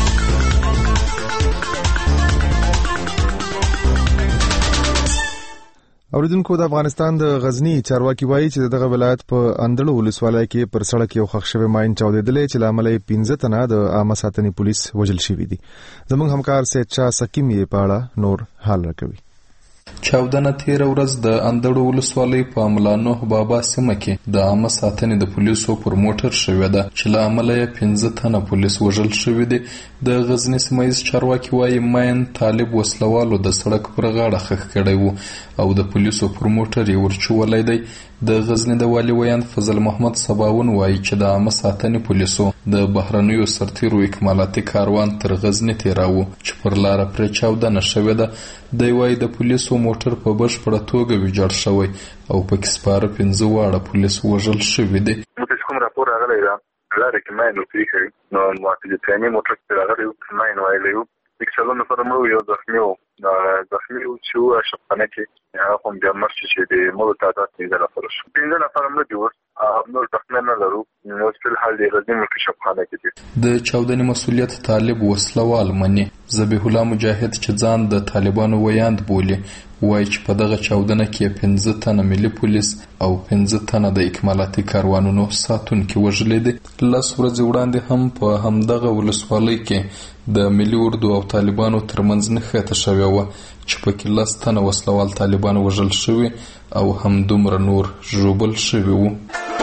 اوریدونکو د افغانستان د غزنی چارواکي وایي چې دغه ولایت په اندړو ولسوالۍ کې پر سړک یو ښخ شوی ماین چاودېدلی چې له امله یې پنځه تنه د عامه ساتنې پولیس وژل شوي دي. زموږ همکار سید شاه سکیم یې په اړه نور حال راکوي. چاودنه تیره ورځ د اندړو ولسوالۍ په ملانوح بابا سیمه کې د عامه ساتنې د پولیسو پر موټر شوې ده چې له امله یې پنځه تنه پولیس وژل شوي دي. د غزنی سیمه ییز چارواکي وایي ماین طالب وسلوالو د سړک پر غاړه ښخ کړی و او د پولیسو پر موټر یې ورچولی دی. د غزنی د والي ویان فضل محمد سباون وایي چې د عامه ساتنې پولیسو د بهرنیو سرتیرو اکمالاتي کاروان تر غزنی تیراوه چې پر لاره پرې چاودنه شوې ده. دی وایي د پولیسو موټر په بشپړه توګه ویجاړ شوی او پکې سپاره پنځه واړه پولیس وژل شوي دي. کوم راپور راغلی ده لاره کې ماین وپېښوي نو موټر د ټریني موټر کې راغلی و ماین وایلی و یک څلور نفر مړه یو زخمي و زخمی و چې و اشرفخانه کې هغه هم بیا مړ شو چې د مړو تعداد پنځه نفره شو. پنځه نفر هم نه دي اوس نور زخمیان نه لرو، اوس فی الحال د غزني ملک اشرفخانه کې دي. د چاودنې مسؤلیت طالب وسلوال مني. ذبیح الله مجاهد چې ځان د طالبانو ویاند بولي وایي چې په دغه چاودنه کې پنځه تنه ملي پولیس او پنځه تنه د اکمالاتي کاروانونو ساتونکي وژلي دي. لس ورځې وړاندې هم په همدغه ولسوالۍ کې د ملي اردو او طالبانو ترمنځ نښته شوې وه چې پکې لس تنه وسلوال طالبان وژل شوي او همدومره نور ژوبل شوي وو.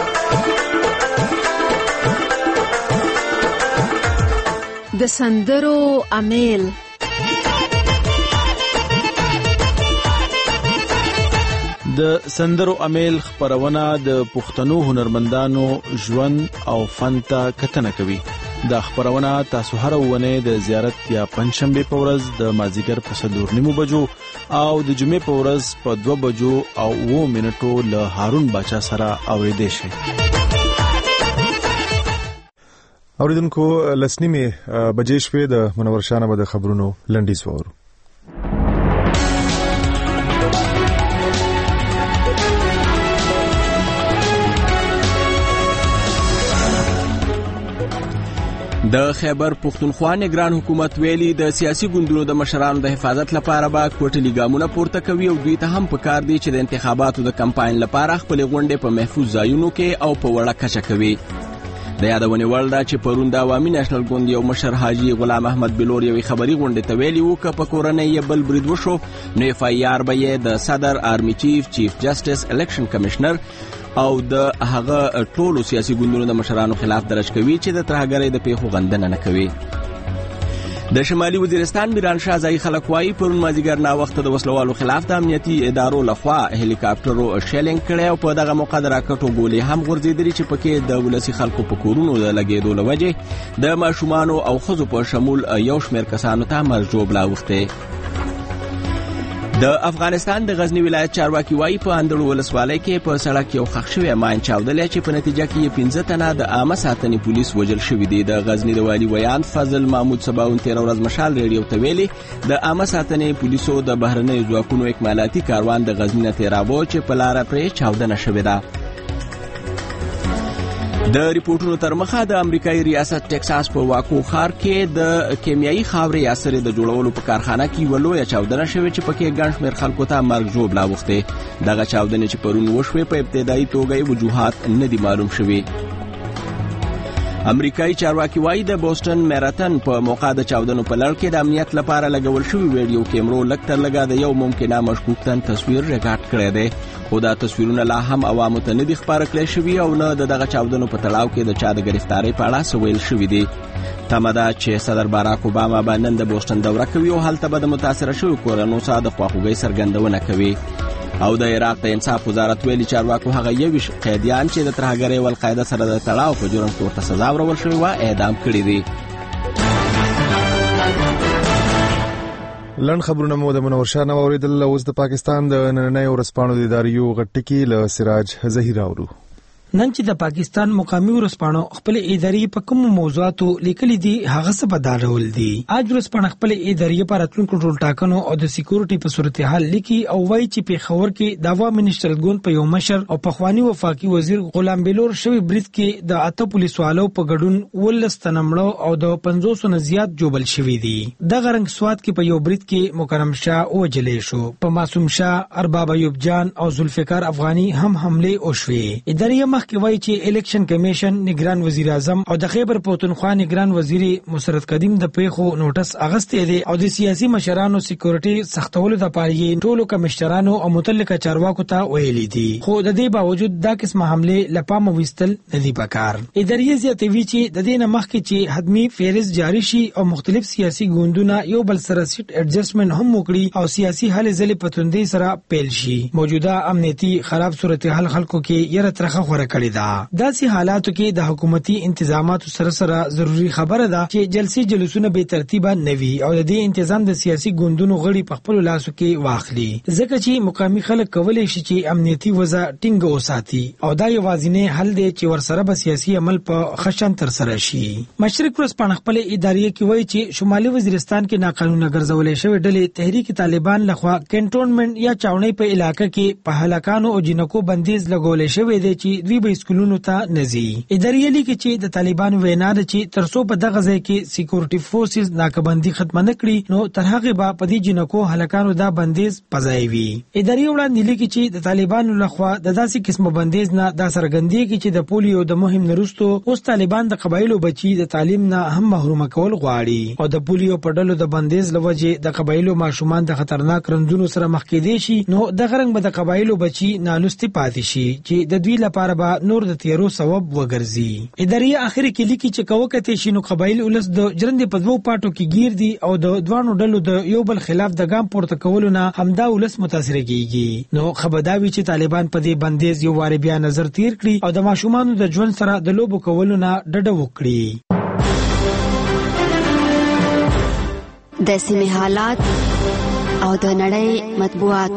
د سندرو امیل د سندرو امیل خبرونه د پښتنو هنرمندانو ژوند او فن ته کتنه کوي. دا خبرونه تاسو هر ونه د زیارت یا پنځشنبه په ورځ د مازیګر په څلور نیمو بجو او د جمعې په ورځ په دوه بجو او اوه منټو له هارون باچا سره اوریدئ شئ. اوریدونکو لسنیمه بجې شپې د منور شانه به د خبرونو لنډیز وورو. د خیبر پختونخوا نگران حکومت ویلي د سیاسي ګوندونو د مشرانو د حفاظت لپاره به کوټلي ګامونه پورته کوي او دوی ته هم پکار دي چې د انتخاباتو د کمپاین لپاره خپل غونډې په محفوظ ځایونو کې او په وړه کچه کوي. د یادونه وړ ده چې پرون د عوامي نېشنل ګوند یو مشر حاجی غلام احمد بلور یو خبري غونډه ته ویلي وو چې په کورنۍ بل برید وشو نو اف ای آر به د صدر آرمی چیف چیف جسټس الیکشن کمشنر او د هغه ټولو سیاسي ګوندونو د مشرانو خلاف درج کوي چې د ترهګرۍ د پیښو غندنه نه کوي. د شمالي وزیرستان میرانشاه ځای خلک وايي پرون مازیګر نا وخت د وسلوالو خلاف د امنیتي ادارو لخوا هلیکاپټرو شیلینګ کړي او په دغه موقع د راکټو ګولې هم غورځېدلې چې پکې د ولسی خلکو په کورونو د لګېدو لوجه د ماشومان او ښځو په شمول یو شمېر کسانو ته مرګ جوړ لاوخته. د افغانستان د غزنی ولایت چارواکي وايي په اندړو ولسوالۍ کې په سړک یو ښخ شوی ماین چاودلې چې په نتیجه کې پنځه تنه د عامه ساتنې پولیس وژل شوي دي. د غزنی د والي ویان فضل محمود سباون تیر ورځ مشال ریډیو ته ویلي د عامه ساتنې پولیسو د بهرنیو ځواکونو اکمالاتي کاروان د غزنی نه تیرابو چې په لاره پرې چاودنه شوې ده. د ریپورتونو تر مخه د امریکایي ریاست ټکساس په واکو ښار کې د کیمیاوي خاورې یا سرې د جوړولو په کارخانه کې یوه لویه چاودنه شوې چې پکې ګڼ شمېر خلکو ته مرګ ژوبل اوښتې. دغه چاودنې چې پرون وشوې په ابتدایي توګه وجوهات نه دي معلوم شوي. امریکایي چارواکي وايي د بوسټن میراتن په موقع د چاودنو په لړ کې د امنیت لپاره لګول شوی ویډیو کیمرو لږ تر لږه د یو ممکنه مشکوک تن تصویر ریکارډ کړی دی، خو دا تصویرونه لا هم عوامو ته نه دي خپاره کړی شوي او نه د دغه چاودنو په تړاو کې د چا د ګرفتارۍ په اړه څه ویل شوي دي. تمه ده چې صدر باراک اوباما به نن د بوسټن دوره کوي او هلته به د متاثره شویو کورنیو سره د خواخوږۍ څرګندونه کوي. او د عراق د انصاف وزارت ویلي چارواکو هغه یویش قیدیان چې د ترهګرۍ او القاعده سره د تړاو په جرم کې ورته سزا ورکول شوې وه اعدام کړي دي. لن خبرونه مو د منور شاه نو اوریدل. اوس د پاکستان د نننۍ ورځپاڼو د اداریو غټکی له سراج ظهیر اورو. نن چې د پاکستان مقامي ورځپاڼو خپل ادارې په کوم موضوعاتو لیکلي دي هغه څه په دا ډول دي. اج ورځپاڼه خپل ادارې په راتلونکو ټول ټاکنو او د سکیورټي په صورتحال لیکي او وایي چې په خبر کې د عوامي نېشنل ګوند په یو مشر او پخوانی وفاقي وزیر غلام بلور شوی برید کې د اته پولیسوالو په ګډون ولس تنمړو او د پنځوس نه زیات جوبل شوی دي. د غرنګ سواد کې په یو برید کې مکرم شاه وجلې شو، په معصوم شاه، ارباب ایوب جان او ذوالفقار افغانی هم حمله وشوې. ادارې کې وایي چې الیکشن کمیشن نگران وزیر اعظم او د خیبر پختونخوا نگران وزیر مسرت قدیم د پیښو نوټس اغستې دي او د سیاسي مشرانو سکیورټي سختولو لپاره یې ټولو کمشنرانو او متعلقه چارواکو ته ویلي دي، خو د دې باوجود دا قسمه حمله لپاره وستل نه دي پکار. ادارې زیاتوي چې د دې نه مخکې چې حتمی فهرست جاری شي او مختلف سیاسي ګوندونه یو بل سره سیټ ایڈجسټمنټ هم وکړي او سیاسي هلې ځلې په توندۍ سره پیل شي. موجوده امنیتي خراب صورتحال خلکو کې یره ترخه خوره کړې ده. داسې حالاتو کې د حکومتي انتظاماتو سره سره ضروری خبره ده چې جلسې جلوسونه به ترتیبه نوي او د دې تنظیم د سیاسي ګوندونو غړي په خپل لاسو کې واخلي، ځکه چې مقامي خلک کولای شي چې امنیتي وضع ټینګه وساتي او دا یوازینی حل دی چې ورسره به سیاسي عمل په خشن تر سره شي. مشرق ورځپاڼه خپل ادارې کې وایي چې شمالي وزیرستان کې ناقانونه ګرځولې شوې ډلې تحریک طالبان لخوا کنټونمنت یا چاونۍ په علاقې کې په هلاکانو او جنکو بندیز لګولې شوې دی چې دوی به سکولونو ته نزي. ادارې لیکي چې د طالبان وینا ده چې ترڅو په دغه ځای کې سکیورټي فورسز ناکبندي ختم نه کړي نو تر هغه به په دې جنکو هلاکانو دا بندیز پځایوي. ادارې وړاندې لیکي چې د طالبانو لخوا د داسې قسمه بندیز نه دا څرګندېږي چې د پولیو د مهم نرستو اوس طالبان د قبایلو بچي د تعلیم نه هم محروم کول غواړي او د پولیو په ډلو د بندیز لوجه د قبایلو ماشومان د خطرناک رنځونو سره مخ کېدي شي نو د غرنګ به د قبایلو بچي نالوستي پاتې شي چې د دوی لپاره به نور د تیرو سبب وګرځي. ادارې اخر کې لیکي چې کوکته شي نو قبایل ولس د جرندې په دوو پاتو کې گیر دي او د دوانو ډلو د یو بل خلاف د ګام پورته کولو نه همدا ولس متاثر کیږي. نو خبرداوي چې طالبان په دې بندیز یو واره بیا نظر تیر کړي او د ماشومانو د ژوند سره د لوبو کولو نه ډډه وکړي. د سیمې حالات او د نړۍ مطبوعات.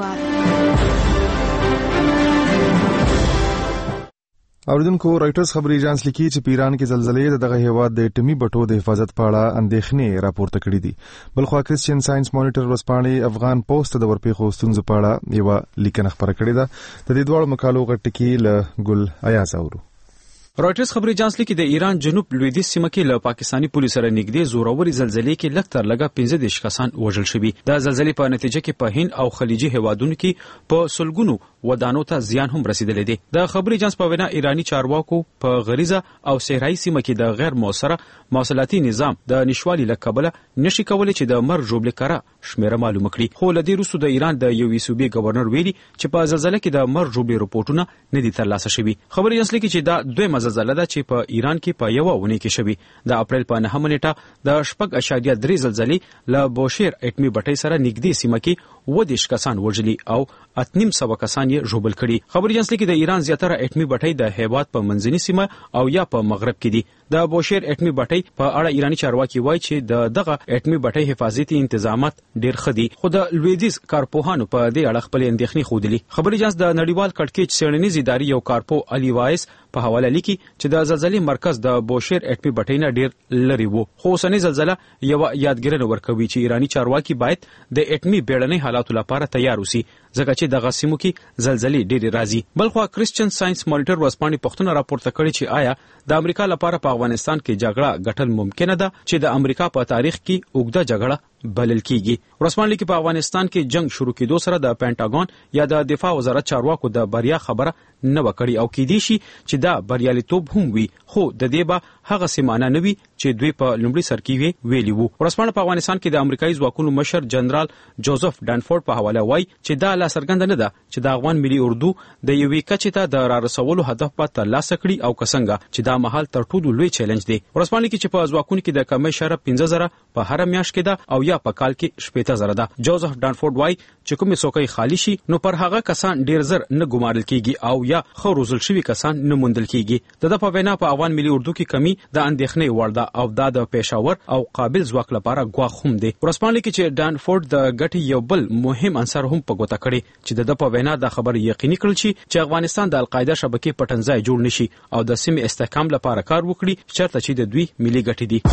اوریدونکو رائټرز خبري ایجنس لیکي چې پیران کې زلزلې دغه هیواد د اټومي بټو د حفاظت په اړه اندېښنې راپورته کړې دي. بلخو کرسچین ساينس مانیټر ورځپاڼې افغان پوسټ د ورپېښو ستونزو په اړه یو لیکنه خبره کړې ده. د دې دوه مقالو غټکی له ګل ایاز اورو. رائټرز خبري ایجنس لیکي د ایران جنوب لویدیځ سیمه کې له پاکستاني پولیسو سره نږدې زوروري زلزلې کې لږ تر لږه پنځه دېرش کسان وژل شوي. د زلزلې په نتیجه کې په هند او خلیجي هیوادونو کې په سلګونو ودانو ته زیان هم رسیدلی دی. د خبري ایجنس په وینا ایرانی چارواکو په غریزه او صحرایي سیمه کې د غیر موثره مواصلاتي نظام د نشوالي له کبله نشي کولای چې د مر جوړل کړه شمیره معلومه کړي. خو لدې روسو د ایران د یو صوبې گورنر ویلي چې په زلزلې کې د مر جوړل رپورټونه نه دي ترلاسه شوي. خبري ایجنس لیکي چې دا دویمه زلزله ده چې په ایران کې په یو ونه کې شوي. د اپریل په نهمه نیټه د شپږ اشاریه درې زلزلې له بوشیر اټمی بټۍ سره نږدې سیمه کې و دیش کسان وژلي او اتنیم سو کسان یې ژوبل کړي. خبري ایجنس لیکي د ایران زیاتره اټمی بټۍ د هیواد په منځنۍ سیمه او یا په مغرب کې دي. د بوشیر اټمی بټۍ په اړه ایرانی چارواکي وایي چې د دغه اټمی بټۍ حفاظتي تنظیمات ډیر خدي، خو د لویدیز کارپوهانو په دې اړه خپل اندېښنې خوده. خبري ایجنس د نړیوال کډکېچ څېړنیز ادارې یو کارپو علي وایس په حواله لیکي چې د زلزلې مرکز د بوشیر اټمی بټۍ نه ډیر لري وو. خو اوسنۍ زلزله یو یادګیرنه ورکوي چې ایرانی چارواکي باید د اټمی بیړنۍ حالاتو لپاره تیار وسی ځکه چې دغه سیمو کې زلزلې ډېرې راځي. بلخو کرسچین ساينس مانیټر ورځپاڼې پښتون راپورته کړی چې آیا د امریکا لپاره په افغانستان کې جګړه ګټل ممکنه ده چې د امریکا په تاریخ کې اوږده جګړه بلل کیږي. ورځپاڼې کې په افغانستان کې جنگ شروع کېدو سره د پینټاګون یا د دفاع وزارت چارواکو د بریا خبره نه وکړي او کېدی شي چې دا بریالیتوب هم وي، خو د دې به هغه سیمانه نه وي چې دوی په لومړي سر کې ویلي وو. ورځپاڼه په افغانستان کې د امریکایي ځواکونو مشر جنرال جوزف ډانفورد په حواله وایي چې دا لا څرګنده نه ده چې د افغان ملي اردو د یوې کچې ته د رارسولو هدف په ترلاسه کړي او کسنګه چې دا مهال تر ټولو لوی چیلنج دی. ورځپاڼه کې چې په ځواکونو کې د کمې اشاره پنځه زره په هر میاشت کې ده او یا په کال کې شپږ زره ده. جوزف ډانفورد وایي چې کومې څوکۍ خالی شي نو پر هغه کسان ډیر زر نه ګمارل کیږي او یا خو روزل شوي کسان نه موندل کیږي. د په وینا په افغان ملي اردو کې کمی د اندېښنې وړ ده او دا د پېښور او قابل ځواک لپاره ګواښ هم دی. ورځپاڼه کې چې ډانفورد د ګټې یو بل مهم عنصر هم په ګوته کړی چې د په وینا د خبر یقیني کړل شي چې افغانستان د القاعده شبکې پټنځای جوړ نشي او د سیمې استحکام لپاره کار وکړي چېرته چې د دوی ملي ګټې دي.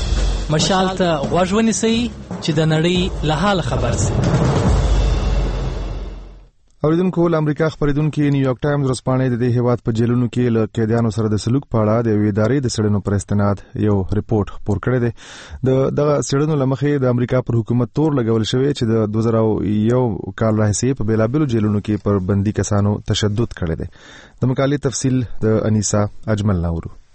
مشال ته غوږ ونیسئ چې د نړۍ له حال خبر شئ. اوریدونکو له امریکا خبرېدونکو نیویارک ټایمز ورځپاڼې د دې هیواد په جیلونو کې له قیدیانو سره د سلوک په اړه د یوې ادارې د څېړنو پر استناد یو ریپورت خپور کړی دی. د دغه څېړنو له مخې د امریکا پر حکومت تور لګول شوی چې د دوه زره یو کال راهیسې په بیلابیلو جیلونو کې پر بندي کسانو تشدد کړی دی. د مقالې تفصیل د انیسا اجمل نورو.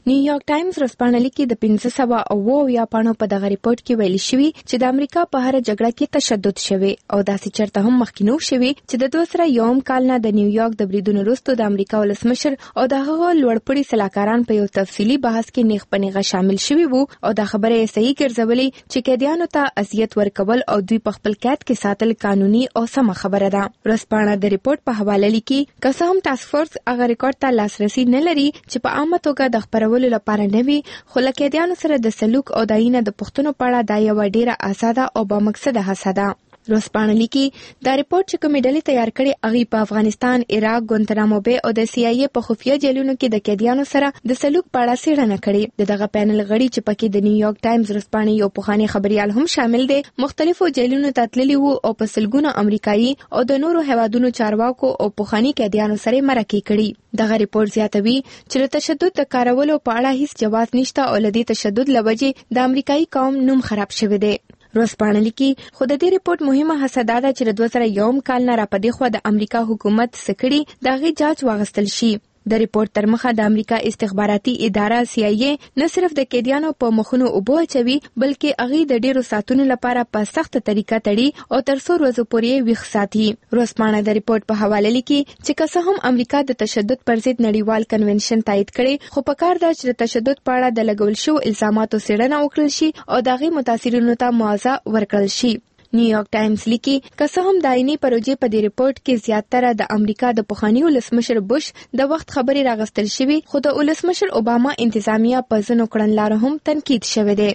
نیویارک ټایمز ورځپاڼه لیکي د پنځه سوه اوه اویا پاڼو په دغه ریپورت کې ویلي شوي چې د امریکا په هر جګړه کې تشدد شوی او داسې چرته هم مخکینو شوی چې د دوه زره یوم کال نه د نیویارک د بریدونو وروسته د امریکا ولسمشر او د هغه لوړپوړي سلاکاران په یو تفصیلي بحث کې نیغ په نیغه شامل شوي وو او دا خبره یې صحیح ګرځولې چې قیدیانو ته اذیت ورکول او دوی په خپل قید کې ساتل قانوني او سمه خبره ده. ورځپاڼه د ریپورت په حواله لیکي که څه هم ټاسک فورس هغه ریکارډ ته لاسرسي نه لري چې په عامه توګه د خبرولو لپاره نه وي، خو له قیدیانو سره د سلوک او د عینه د پوښتنو په اړه دا یوه ډیره آزاده او بامقصده هڅه ده. ورځپاڼه لیکي دا ریپورت چې کومې ډلې تیار کړي هغې په افغانستان، عراق، ګوانتانامو بې او د سی آی ای په خفیه جیلونو کې د قیدیانو سره د سلوک په اړه څېړنه کړې. د دغه پینل غړي چې پکې د نیویارک ټایمز ورځپاڼې یو پخوانی خبریال هم شامل دی مختلفو جیلونو ته تللي وو او په سلګونو امریکایي او د نورو هیوادونو چارواکو او پخواني قیدیانو سره مرکې کړي. دغه ریپورت زیاتوي چې د تشدد د کارولو په اړه هیڅ جواز نشته او له دې تشدد له وجې د امریکایي قوم نوم خراب شوی دی. ورځپاڼه لیکي خو د دې ریپورت مهمه هڅه دا ده چې د دوه زره یوم کال نه راپدې خوا د امریکا حکومت څه کړي د هغې جاج واخیستل شي. د ریپورت تر مخه د امریکا استخباراتي اداره سی آی ای نه صرف د قیدیانو په مخونو اوبه اچوي بلکې هغې د ډیرو ساعتونو لپاره په سخته طریقه تړي او تر څو ورځو پورې یې ویښ ساتي. ورځپاڼه د ریپورت په حواله لیکي چې که څه هم امریکا د تشدد پر ضد نړیوال کنونشن تایید کړي خو پکار ده چې د تشدد په اړه د لګول شوو الزاماتو څېړنه وکړل شي او د هغې متاثرینو ته معاوضه ورکړل شي. نیویارک ټایمز لیکي که څه هم د عیني پروژې په دې ریپورت کې زیاتره د امریکا د پخواني ولسمشر بوش د وخت خبرې راغستل شوي خو د ولسمشر اوباما انتظامیه په ځینو کړنلارو هم تنقید شوی دی.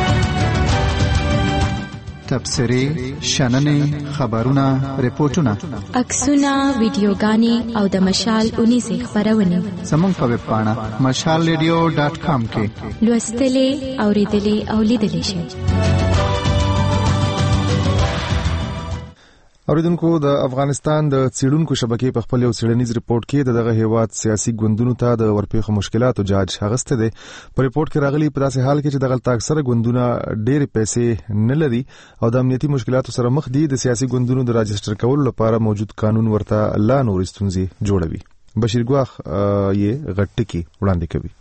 تبصرې، شننې، خبرونه، ریپورتونه، عکسونه، ویډیوګانې او د مشال اونیزې خپرونې زموږ په ویب پاڼه مشال ریډیو ډاټ کام کې لوستلې، اوریدلې او لیدلې شئ. اوریدونکو د افغانستان د څېړونکو شبکې په خپل یو څېړنیز ریپورت کې دغه هیواد سیاسي ګوندونو ته د ورپېښو مشکلاتو جاج اخیستی دی. په ریپورت کې راغلي په داسې حال کې چې دغلته اکثره ګوندونه ډېرې پیسې نه لري او د امنیتي مشکلاتو سره مخ دي، د سیاسي ګوندونو د راجسټر کولو لپاره موجود قانون ورته لا نورې ستونزې جوړوي. بشیر ګواخ یې غټ ټکي وړاندې کوي.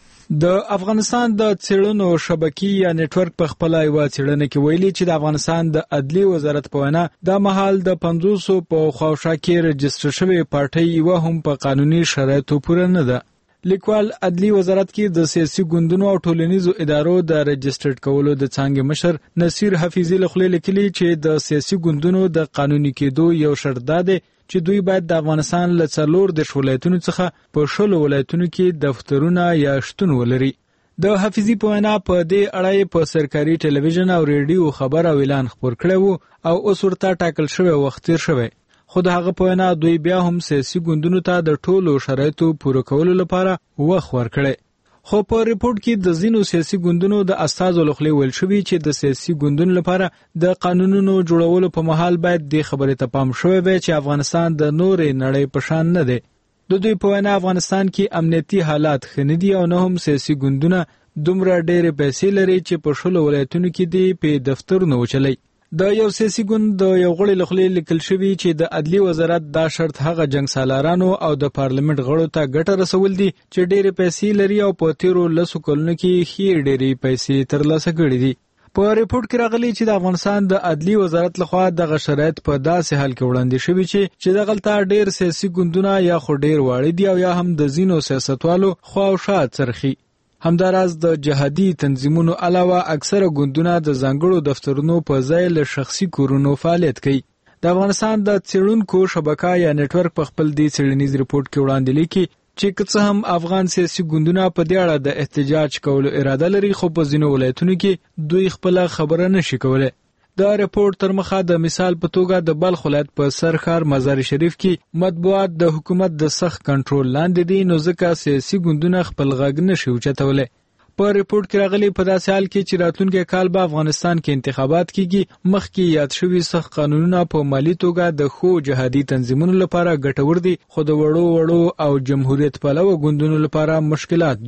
د افغانستان د څېړنو شبکې یا نتورک په خپل یو څېړنه کې ویلي چې د افغانستان د عدلي وزارت په وینا د مهال د پنځوسو په خواوشا کې رجسټر شوی پارټۍ یو هم په قانوني شرایطو پوره نه ده. لیکوال عدلي وزارت کې د سیاسي ګوندونو او ټولنیزو ادارو د رجسټر کولو د څانګې مشر نصیر حفیظي له خولې لیکلي چې د سیاسي ګوندونو د قانوني کېدو یو شرط دا دی چې دوی باید د افغانستان له څلور د ولایتونو څخه په شلو ولایتونو کې دفترونه یا شتون ولري. د حفیظي په وینا په دې اړه په سرکاري ټلویزیون او ریډیو خبر او اعلان خپور کړی وو او اوس ورته ټاکل شوی وخت تیر شوی، خو د هغه په وینا دوی بیا هم سیاسي ګوندونو ته د ټولو شرایطو پوره کولو لپاره وخت ورکړی. خو په ریپورت کې د ځینو سیاسي ګوندونو د استازو له خولې ویل شوي چې د سیاسي ګوندونو لپاره د قانونونو جوړولو په مهال باید دې خبرې ته پام شوی وي چې افغانستان د نورې نړۍ په شان نه دی. د دوی په وینا افغانستان کې امنیتي حالات ښه نه دي او نه هم سیاسي ګوندونه دومره ډېرې پیسې لري چې په شلو ولایتونو کې دې په دفترونه وچلوي. د یو سیاسي ګوند د یو غړي له خولې لیکل شوي چې د عدلي وزارت دا شرط هغه جنګ سالارانو او د پارلیمنت غړو ته ګټه رسول دي چې ډېرې پیسې لري او په تیرو لسو کلونو کې ښې ډېرې پیسې ترلاسه کړي دي. په ریپورت کې راغلي چې د افغانستان د عدلي وزارت لخوا دغه شرایط په داسې حال کې وړاندې شوي چې چې دغلته ډېر سیاسي ګوندونه یا خو ډېر واړه دي او یا هم د ځینو سیاستوالو خواوشا څرخي. همداراز د جهادي تنظیمونو علاوه اکثره ګوندونه د ځانګړو دفترونو په ځای له شخصي کورونو فعالیت کوي. د افغانستان د څېړونکو شبکه یا نتورک په خپل دې څېړنیز ریپورت کې وړاندې لیکي چې که څه هم افغان سیاسي ګوندونه په دې اړه د احتجاج کولو اراده لري خو په ځینو ولایتونو کې دوی خپله خبره نشي کولی. د ریپورت تر مخه د مثال په توګه د بلخ ولایت په سرخار مزار شریف کې مطبوعات د حکومت د سخت کنټرول لاندې دي نو ځکه سیاسي ګوندونه خپل غږ نشي اوچتولی. په ریپورت کې راغلي په داسې حال کې چې راتلونکي کال به افغانستان کې انتخابات کیږي، مخکې یاد شوي سخت قانونونه په مالي توګه د ښو جهادي تنظیمونو لپاره ګټور دي خو د وړو وړو او جمهوریت پلوه ګوندونو لپاره مشکلات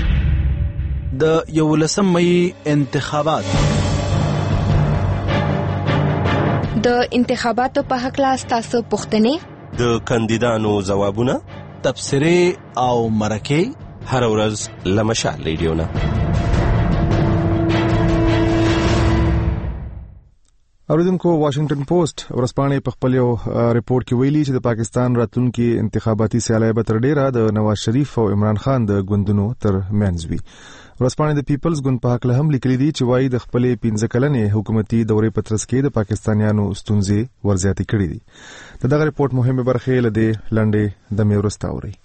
جوړوي. د یولسم مې انتخابات د انتخاباتو په هکله ستاسو پوښتنې، د کاندیدانو ځوابونه، تبصرې او مرکې، هر ورځ له مشال ریډیو نه. اوریدونکو واشنگټن پوسټ ورځپاڼې په خپل یو ریپورت کې ویلي چې د پاکستان راتلونکي انتخاباتي سیالۍ به تر ډیره د نواز شریف او عمران خان د ګوندونو تر منځ وي. ورځپاڼې د پیپلز ګوند په حق له هم لیکلي دي چې وايي د خپلې پنځه کلنې حکومتي دورې په ترڅ کې د پاکستانیانو ستونزې ورزیاتې کړې دي. د دغه ریپورت مهمه برخه له دې لنډې د میورستا اوري.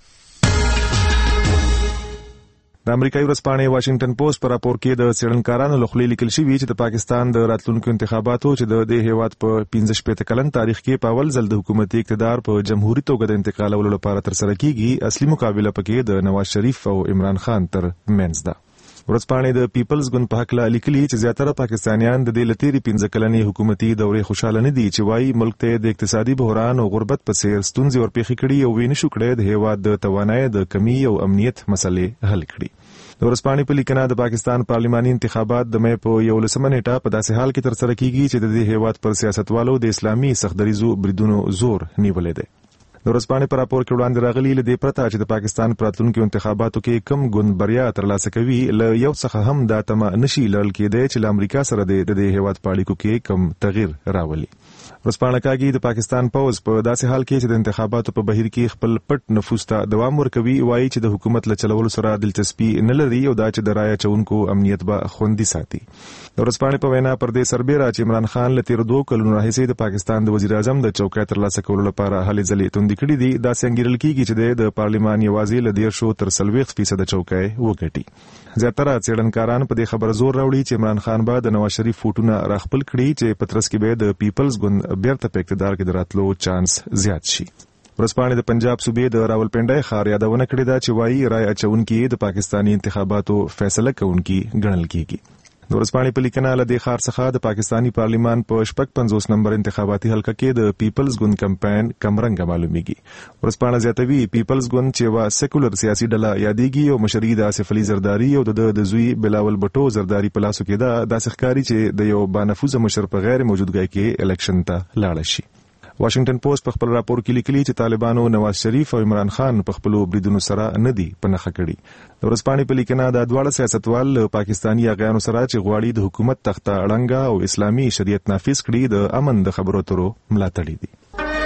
د امریکایي ورځپاڼې واشنگټن پوسټ په راپور کې د څېړنکارانو لخوا لیکل شوی چې د پاکستان د راتلونکو انتخاباتو چې د دې هیواد په پنځه شپېته کلن تاریخ کې په اول ځل د حکومتي اقتدار په جمهوریت توګه د انتقالولو لپاره ترسره کیږي، اصلي مقابله پکې د نواز شریف او عمران خان تر منځ ده. ورځپاڼې د پیپلز ګوند په حق لیکلي چې زیاتره پاکستانیان د دې لتیری پنځه کلنې حکومتي دورې خوشاله نه دي چې وايي ملک ته د اقتصادي بحران او غربت په څیر ستونزې ورپېښې کړي او ویني شو کړي د هیواد د توانایي د کمی او امنیت مسلې حل کړي. د ورځپاڼې په لیکنه د پاکستان پارلماني انتخابات د مې په یولسمه نیټه په داسې حال کې ترسره کیږي چې د دې هیواد پر سیاستوالو د اسلامي سختدریزو بریدونو زور نیولې دی. د ورځپاڼې په راپور کې وړاندې راغلي له دې پرته چې د پاکستان په راتلونکو انتخاباتو کې کم ګوند بریا ترلاسه کوي، له یو څخه هم دا تمه نشي لرل کېدی چې له امریکا سره د دې هیواد په اړیکو کې کم تغییر راولي. ورځپاڼه کاږي د پاکستان پوز په داسې حال کې چې د انتخاباتو په بهیر کې خپل پټ نفوذ ته دوام ورکوي، وایي چې د حکومت له چلولو سره دلچسپي نه لري او دا چې د رایه چونکو امنیت به خوندي ساتي. د ورځپاڼې په وینا پر دې سربېره چې عمران خان له تېرو دوو کلونو راهیسې د پاکستان د وزیر اعظم د چوکۍ ترلاسه کولو لپاره هلې ځلې توندې کړي دي، داسې انګیرل کېږي چې د پارلمان یوازې له دېرشو تر څلوېښت فیصده چوکۍ وګټي. زیاتره څېړنکاران په دې خبره زور راوړي چې عمران خان به د نواز شریف فوټونه راخپل کړي چې په ترڅ کې به د پیپلز ګوند بیرته په اقتدار کې د راتلو چانس زیات شي. ورځپاڼې د پنجاب صوبې د راولپنډۍ ښار یادونه کړې ده چې وایي رایه اچونکي د پاکستاني انتخاباتو فیصله کوونکي ګڼل کېږي. د ورځپاڼې په لیکنه له دې ښار څخه د پاکستاني پارلمان په شپږ پنځوس نمبر انتخاباتي حلقه کې د پیپلز ګوند کمپاین کمرنګه معلومیږي. ورځپاڼه زیاتوي پیپلز ګوند چې یوه سیکولر سیاسي ډله یادېږي او مشري د آصف علي زرداري او د د زوی بلاول بټو زرداري په لاسو کې ده، داسې ښکاري چې د یو بانفوذه مشر په غیر موجودګۍ کې الیکشن ته لاړه شي. واشنگټن پوسټ په خپل راپور کې لیکلي چې طالبانو نواز شریف او عمران خان په خپلو بریدونو سره نه دي په نښه کړي. د ورځپاڼې په لیکنه دا دواړه سیاستوال له پاکستاني اغیانو سره چې غواړي د حکومت تخته اړنګه او اسلامي شریعت نافذ کړي د امن د خبرو اترو ملاتړي دي.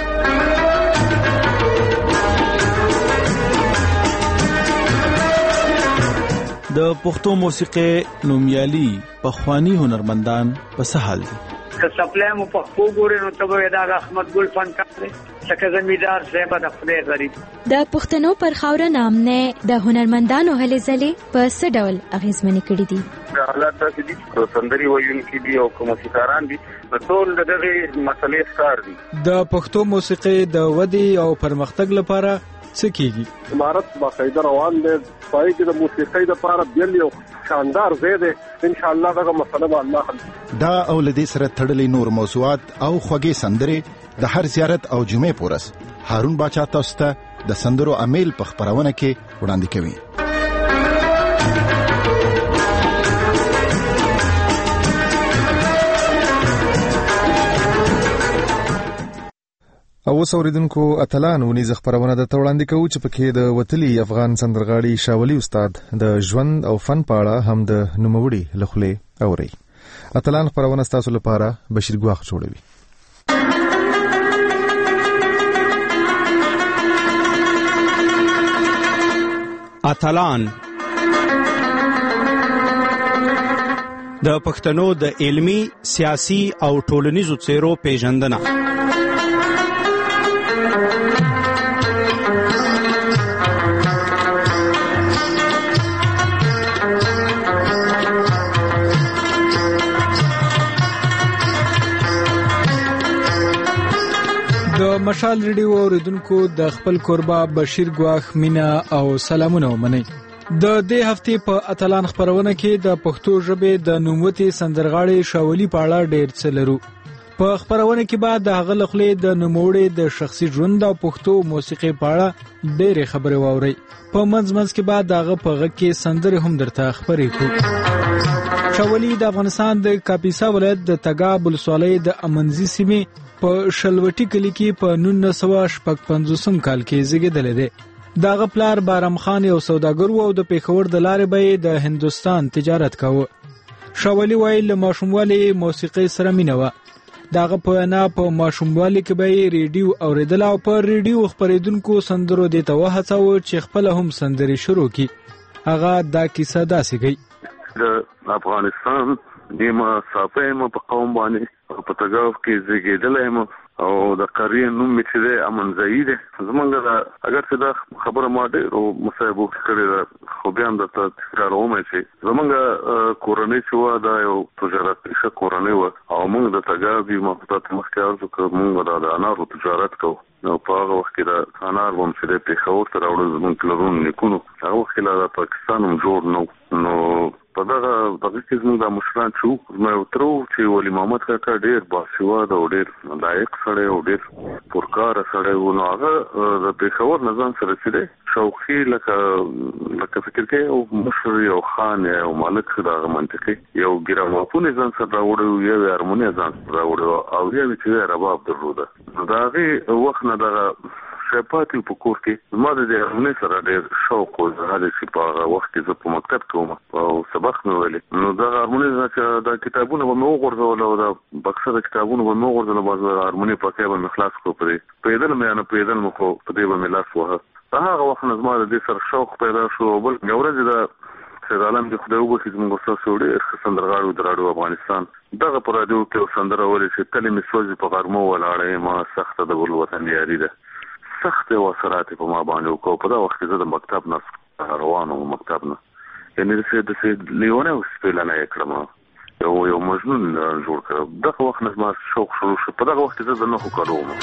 د پښتو موسیقي نومیالي پخوانی هنرمندان په څه حال دي؟ که سپلای مو پښتو ګورې نو ته به دا احمد ګل فنکار دی، څکه زمیدار صاحب د خدای غریب. د پښتنو پر خاوره نامنه د هنرمندانو هلې ځلې په څه ډول اغیزمنې کړي دي؟ حالات داسې دي چې سندري ویونکي دي او که موسیقاران دي، ټول د دغې مسلې ښکار دي. د پښتو موسیقي د ودې او پرمختګ لپاره څه کیږي؟ امارت باقاعده روان دی، پای کې د موسیقۍ لپاره بیل یو شاندار ځای دی، ان شاء الله دغه مسله به الله حل کړي. دا او له دې سره تړلې نور موضوعات او خوږې سندرې د هر زیارت او جمعې پورس هارون باچا تاسو ته د سندرو امیل په خپرونه کې وړاندې کوي. او اوس اوریدونکو اتلان ونیزه خپرونه د وړاندې کوو چې پکې د وتلي افغان سندرغاړي شاولي استاد د ژوند او فن په اړه هم د نوموړي له خولې اوري. اتلان خپرونه ستاسو لپاره بشیر ګواخ جوړوي. اتلان د پښتنو د علمی، سیاسي او ټولنیزو څیرو پیژندنه. د مشال ریډیو اوریدونکو د خپل کوربه بشیر ګواخ مینا او سلامونه ومنئ. د دې هفتې په اتلان خپرونه کې د پښتو ژبې د نوموتي سندرغاړي شاولي په اړه ډېر څه لرو. په خپرونه کې بعد د هغه لخلې د نوموړي د شخصي ژوند او پښتو موسیقي په اړه ډېرې خبرې واورئ. په منځ منځ کې بعد دغه په غږ کې سندرې هم درته خبرې کوو. شاولي د افغانستان د کاپیسا ولایت د تګاب ولسوالۍ د امنځي سیمې په شلوټي کلی کې په نولس سوه شپږ پنځوسم کال کې زیږیدلی دی. داغه پلار بارم خان یو سوداګر و او د پیښور د لارې به د هندستان تجارت کاوه. شاولی وایي له ماشوموالي موسیقي سره مینه وه. داغه په وینا په ماشوموالي کې به ریډیو اورېدل او په ریډیو خپرېدونکو سندرو دې ته وهڅاوه چې خپله هم سندرې شروع کړي. هغه دا کیسه داسې کوي. د افغانستان نیمه صافه یم په قوم باندې په تګاو کې زیږېدلی یم او د قریې نوم مې چې دی امنځایي دی. زمونږ دا اگر چې دا خبره ما ډېرو مصاحبو کې کړې ده خو بیا هم درته تکراروم چې زمونږ کورنۍ چې وه دا یو تجارت پیشه کورنۍ وه او موږ د تګاو ما په تاسو مخکې عرض وکړ موږ دا د انارو تجارت کوو. نو په هغه وخت کې د انار بم چې دی پېښور ته راوړل زمونږ پلرونو نیکونو هغه وخت کې لا د پاکستان هم جوړ نه و. نو په دغه دغه کې زموږ دا مشران چې وو زما یو تره و چې ولي محمد کاکا ډېر باسواده او ډېر لایق سړی او ډېر پرکاره سړی و. نو هغه د پېښور نه ځان سره چې دی شوقي لکه لکه فکر کوي یو مشر یو خان یو مالک د هغه منطقي یو ګرامافون ځان سره راوړی و یو هارمونی ځان سره راوړی و او بیا چې دی رباب درلوده. نو د هغې وخت نه دغه شپاتي په کور کې زما د دې هارمونی سره ډېر شوق و زه چې په هغه وخت کې زه په مکتب کې وم او سبق مې ویلې. نو دغه هارمونی چې دا کتابونه به مې وغورځول او دا بکسه د کتابونو به مې وغورځول بس د هارمونی پکې به مې خلاص کړو. پرې پېدل مې نه پېدل مې خو په دې به مې لاس وهه. هغه وخت نه زما د دې سره شوق پیدا شو. بل یو ورځ د سید عالم د خدای وبخښي زموږ استاد ډېر ښه سندرغاړی و د راډیو افغانستان دغه په راډیو کې یو سندره ویلې چې تلې مې سوځي په غرمو ولاړه یم سخته د ګل وطن یاري ده. سختې وسرات په ما باندې وکړو. په دا وخت کې زه د مکتب نه روان وم مکتب نه یعنې داسې لیونی سپېلنه یې کړم یو یو مجنون جوړ کړم. دغه وخت نه زما شوق شروع شو. په دغه وخت کې زه د نهو کالو وم.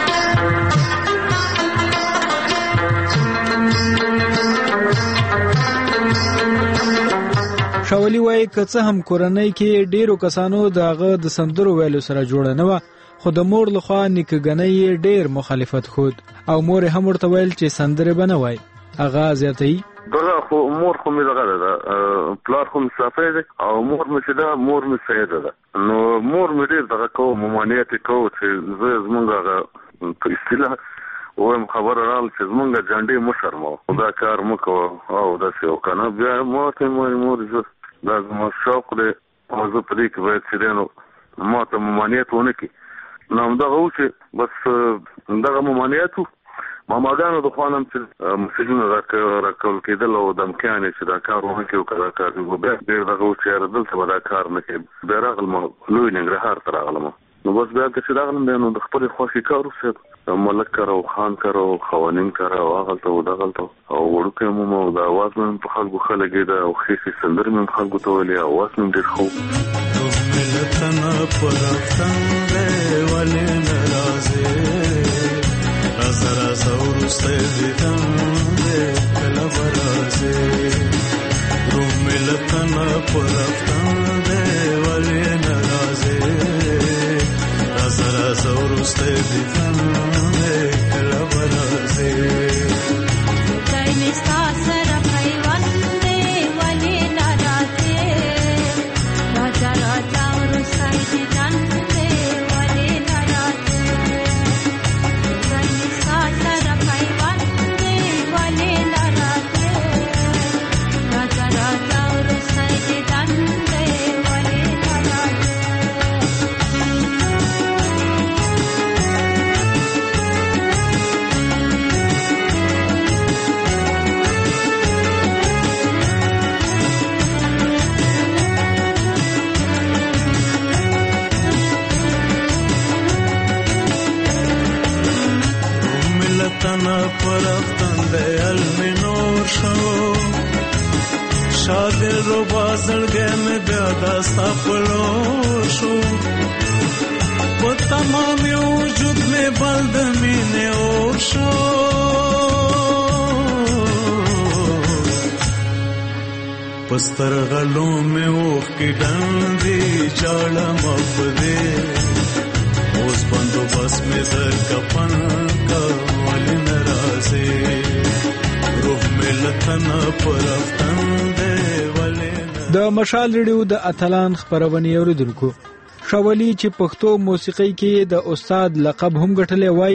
شاولی وایي که څه هم کورنۍ کې ډیرو کسانو د هغه د سندرو ویلو سره جوړه نه وه خو د مور لخوا نیکهګنۍ یې ډیر مخالفت ښود او مور یې هم ورته ویل چې سندرې به نه وایي. هغه زیاتوي دغه خو مور خو مې دغه ده پلار خو مې صافی دی او مور مې چې ده مور مې سیده ده. نو مور مې ډېر دغه کوو ممانعت یې کوو چې زه زمونږ هغه په اصطلاح وایم خبره راغله چې زمونږ جنډې مشر مو خو دا کار مه کوه او داسې او که نه بیا ما ته وایي مور زه دا زما شوق دی او زه په دې کې باید چې دی نو ما ته ممانعت ونه کړي. نو همدغه و چې بس دغه ممانعت و ماماګانو د خوا نه هم چې مسجونه راکول کېدل او دمکیانې چې دا کار ونه کړي او که دا کار بیا ډېر دغه و چې یاره دلته به دا کار نه کوي. بیا راغلم لوی ننګرهار ته راغلم. نو بس بیا که چې راغلم بیا نو د خپلې خوښې کار وسېد ملک کاره او خان کاره او قوانین کاره او هغلته او دغلته او وړوکی مو او د اواز مې هم په خلکو ښه لګېده او ښې ښې سندرې مې هم خلکو ته ویلې اواز مې هم ډېر ښه و. ملتنه پر افغان دی ولې نه راځې رازه رازه وروستی دیدن دی کله به راځې روح ملتنه پر افغان دی ولې نه راځې رازه رازه وروستی دیدن پستر غلوں میں اوخ کی ڈندی چاڑا مفدے اس بندوبست میں زر کپن کا والی نرازے روح میں لتنا پر افتن دے والی د مشال ریډیو د اتلان خبرونه اوریدونکو شاولی چې پښتو موسیقي کې د استاد لقب هم ګټلې وای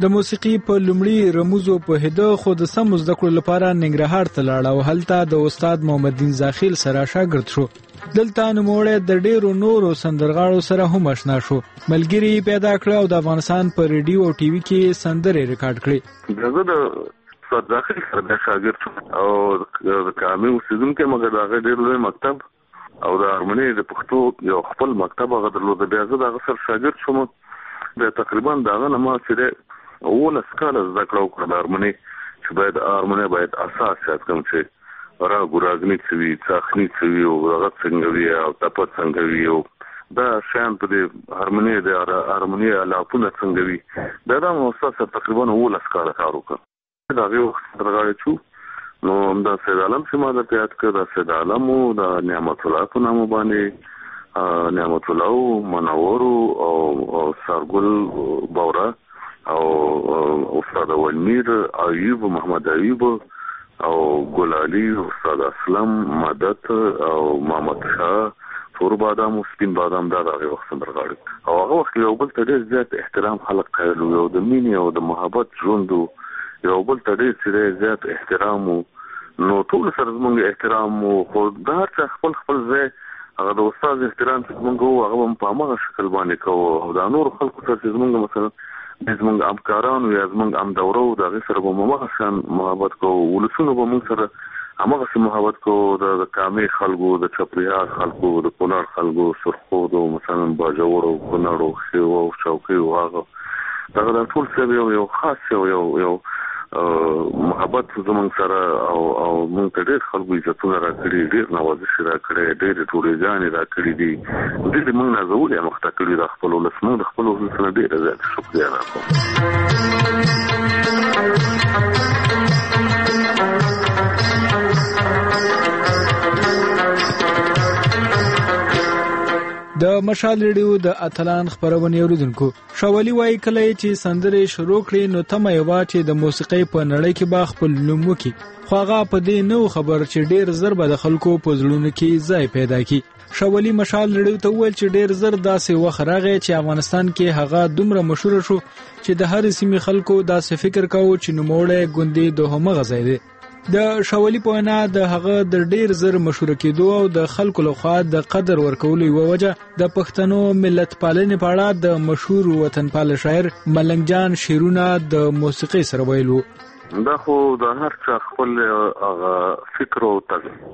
د موسیقي په لومړي رموزو په هده خو د سم زده کړو لپاره ننګرهار ته لاړ او هلته د استاد محمد دین زاخیل سره شاګرد شو. دلته نوموړی د ډیرو نورو سندرغاړو سره هم آشنا شو. ملګري پیدا کړ او د افغانستان په ریډیو او ټي وي کې سندرې ریکارډ کړې. زه د استاد زاخیل سره د شاګرد شوم او د کامي اوسیدونکو مګر هغه ډیر لوی مکتب او د هارموني د پښتو یو خپل مکتب هغه درلود. بیا زه د هغه سره شاګرد شوم. د تقریبا دغه نه ما چې اوله سکاله زده کړه وکړه د هارموني چې باید هارموني باید اساس یاد کړم چې را ګوراګنی څه وي څاخني څه وي او هغه څنګه وي او تپت څنګه وي او دا شیان په دې هارموني د هارموني الاپونه څنګه وي دا د استاد سره تقریبا اوله سکاله کار وکړ. دا یو سندرغاړی شو نو دا سید عالم چې ما درته یاد کړ دا سید عالم او د نعمت الله په نامه باندې نعمت الله منور او سرګل باورا او استاد ولمیر ایوب محمد ایوب او ګل علي استاد اسلم مدد او محمد شاه تور بادام او سپین بادام دا هغه وخت سندرغاړي او هغه وخت یو بل ته ډېر زیات احترام خلق کړو او د مینې او د محبت ژوند یو بل ته ډېر زیات احترام نو ټول سره زموږ احترام او خو دا چې خپل خپل ځای هغه د استاد احترام چې موږ هغه هم په هغه شکل باندې کوو او دا نور خلکو سره چې موږ مثلا زموږ همکارانو یا زموږ هم دورو د هغې سره به مو هغه شان محبت کوو ولسونو به موږ سره هماغسې محبت کوو د کامې خلکو د چپریال خلکو د کونړ خلکو سرخودو مثلا باجوړو کونړو خیو او چوکیو هغه دغه دا ټول سره یو یو خاص یو یو یو محبت زموږ سره او او موږ ته ډېر خلکو عزتونه راکړي ډېر نوازش راکړي ډېرې ټولېګانې راکړي دي ډېرې موږ نازولي یا مخته کړي د خپل ولس موږ د خپل ولس نه ډېره زیاته شکریه ادا کوم. د مشال ریډیو د اتلان خبرونه اوریدونکو شاولی وای کله چې سندرې شروع کړي نو تمه یو چې د موسیقي په نړۍ کې با خپل نوم وکړي خو هغه په دې نو خبر چې ډیر زر به د خلکو په زړونو کې ځای پیدا کړي. شاولی مشال ریډیو ته ویل چې ډیر زر داسې وخت راغی چې افغانستان کې هغه دومره مشهور شو چې د هر سیمې خلکو داسې فکر کاوه چې نوموړی ګوندې د همغه ځای دی. د شاولی په وینا د هغه د ډیر زر مشهور کېدو او د خلکو لخوا د قدر ورکولو یوه وجه د پښتنو ملت پالنې په اړه د مشهور وطنپال شاعر ملنګ جان شعرونه د موسیقي سره ویلو. دا خو د هر چا خپل هغه فکر او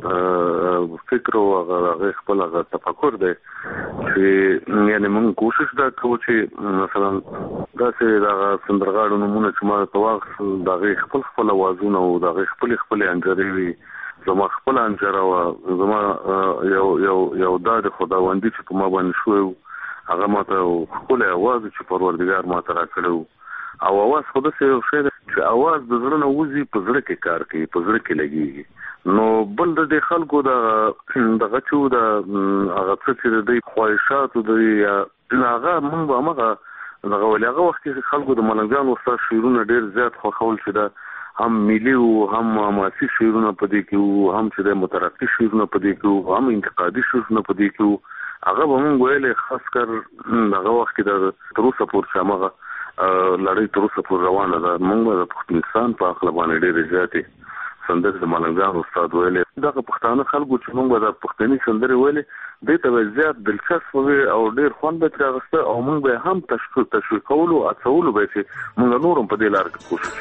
فکر او هغه خپل هغه تفکر دی چې یعنی موږ کوشش دا کوو چې مثلا دا چې دا سندرغاړو نمونه چې ما په وخت دا خپل خپل اوازونه او دا خپل خپل انځوري وي زما خپل انځور او زما یو یو یو د خداوندی چې په ما باندې شو هغه ماته خپل اواز چې پروردګار ماته راکړو او اواز خو د څه شی چې اواز د زړه نه وځي په زړه کې کار کوي په زړه کې لګي نو بل د خلکو د دغه چو د هغه څه د خواهشاتو د هغه موږ به هغه دغه ولې هغه وخت کې خلکو د ملنګانو استاد شعرونه ډیر زیات خوښول چې دا هم ملي او هم ماسي شعرونه پدې کې هم چې د مترقي شعرونه پدې کې هم انتقادي شعرونه پدې کې هغه به موږ ویلې خاص کر دغه وخت کې د تروسه پور شامغه لړۍ تر اوسه پورې روانه ده. موږ د پښتونستان په اخلا باندې ډېرې زیاتې سندرې د ملنګانو استاد ویلې دغه پښتانه خلکو چې موږ د پښتني سندرې ویلې دې ته به زیات دلچسپ وي او ډېر خوند به ترې اخیسته او موږ به هم تشویق تشویقولو هڅولو به چې موږ نور هم په دې لاره کې کوشش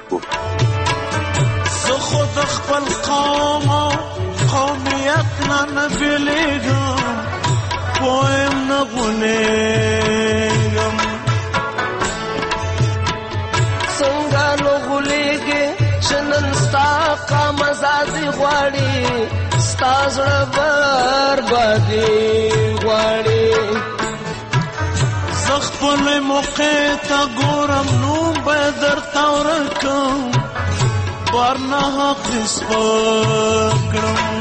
کوو. زه خو د خپل قوم او قومیت نه نه بېلېږم پویم نه غولېږم شنن ستا قامزازی غواړي ستا زړه بربادي غواړي زه خپلې موقع ته ګورم نوم به درته ورکړم بار نه حق سپک کړم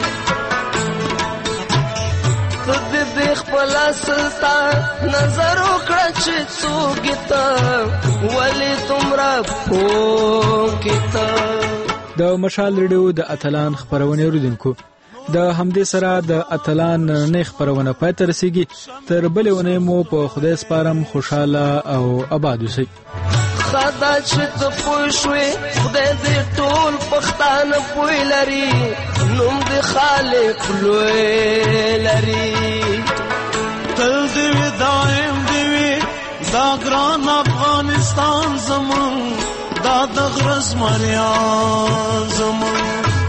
ته دې خپله سلطان نظر وکړه چې څوک یې ته ولې دومره پوک یې ته. د مشال ریډیو د اتلان خبرونه اوریدونکو د همدې سره د اتلان نړۍ خبرونه پای ته رسیږي. تر بلې اونۍ مو په خدای سپارم خوشحاله او آباد اوسئ. مقصد چې ته پوه شوې خدای دې ټول پښتانه پوه لري نوم دې خالق لوی لري تل دې وي دایم دې وي دا ګران افغانستان زمون دا د غره زمریان زمون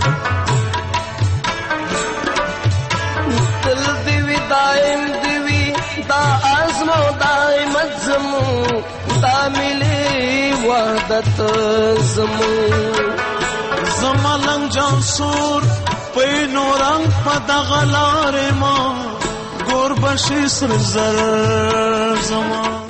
تل دې وي دایم دې وي دا عزم او دایمت زمون دا ملي وحدت زمون زمالنګ جان سور په نورنګ په دغه لارې ما ګور بشي سر زر زمان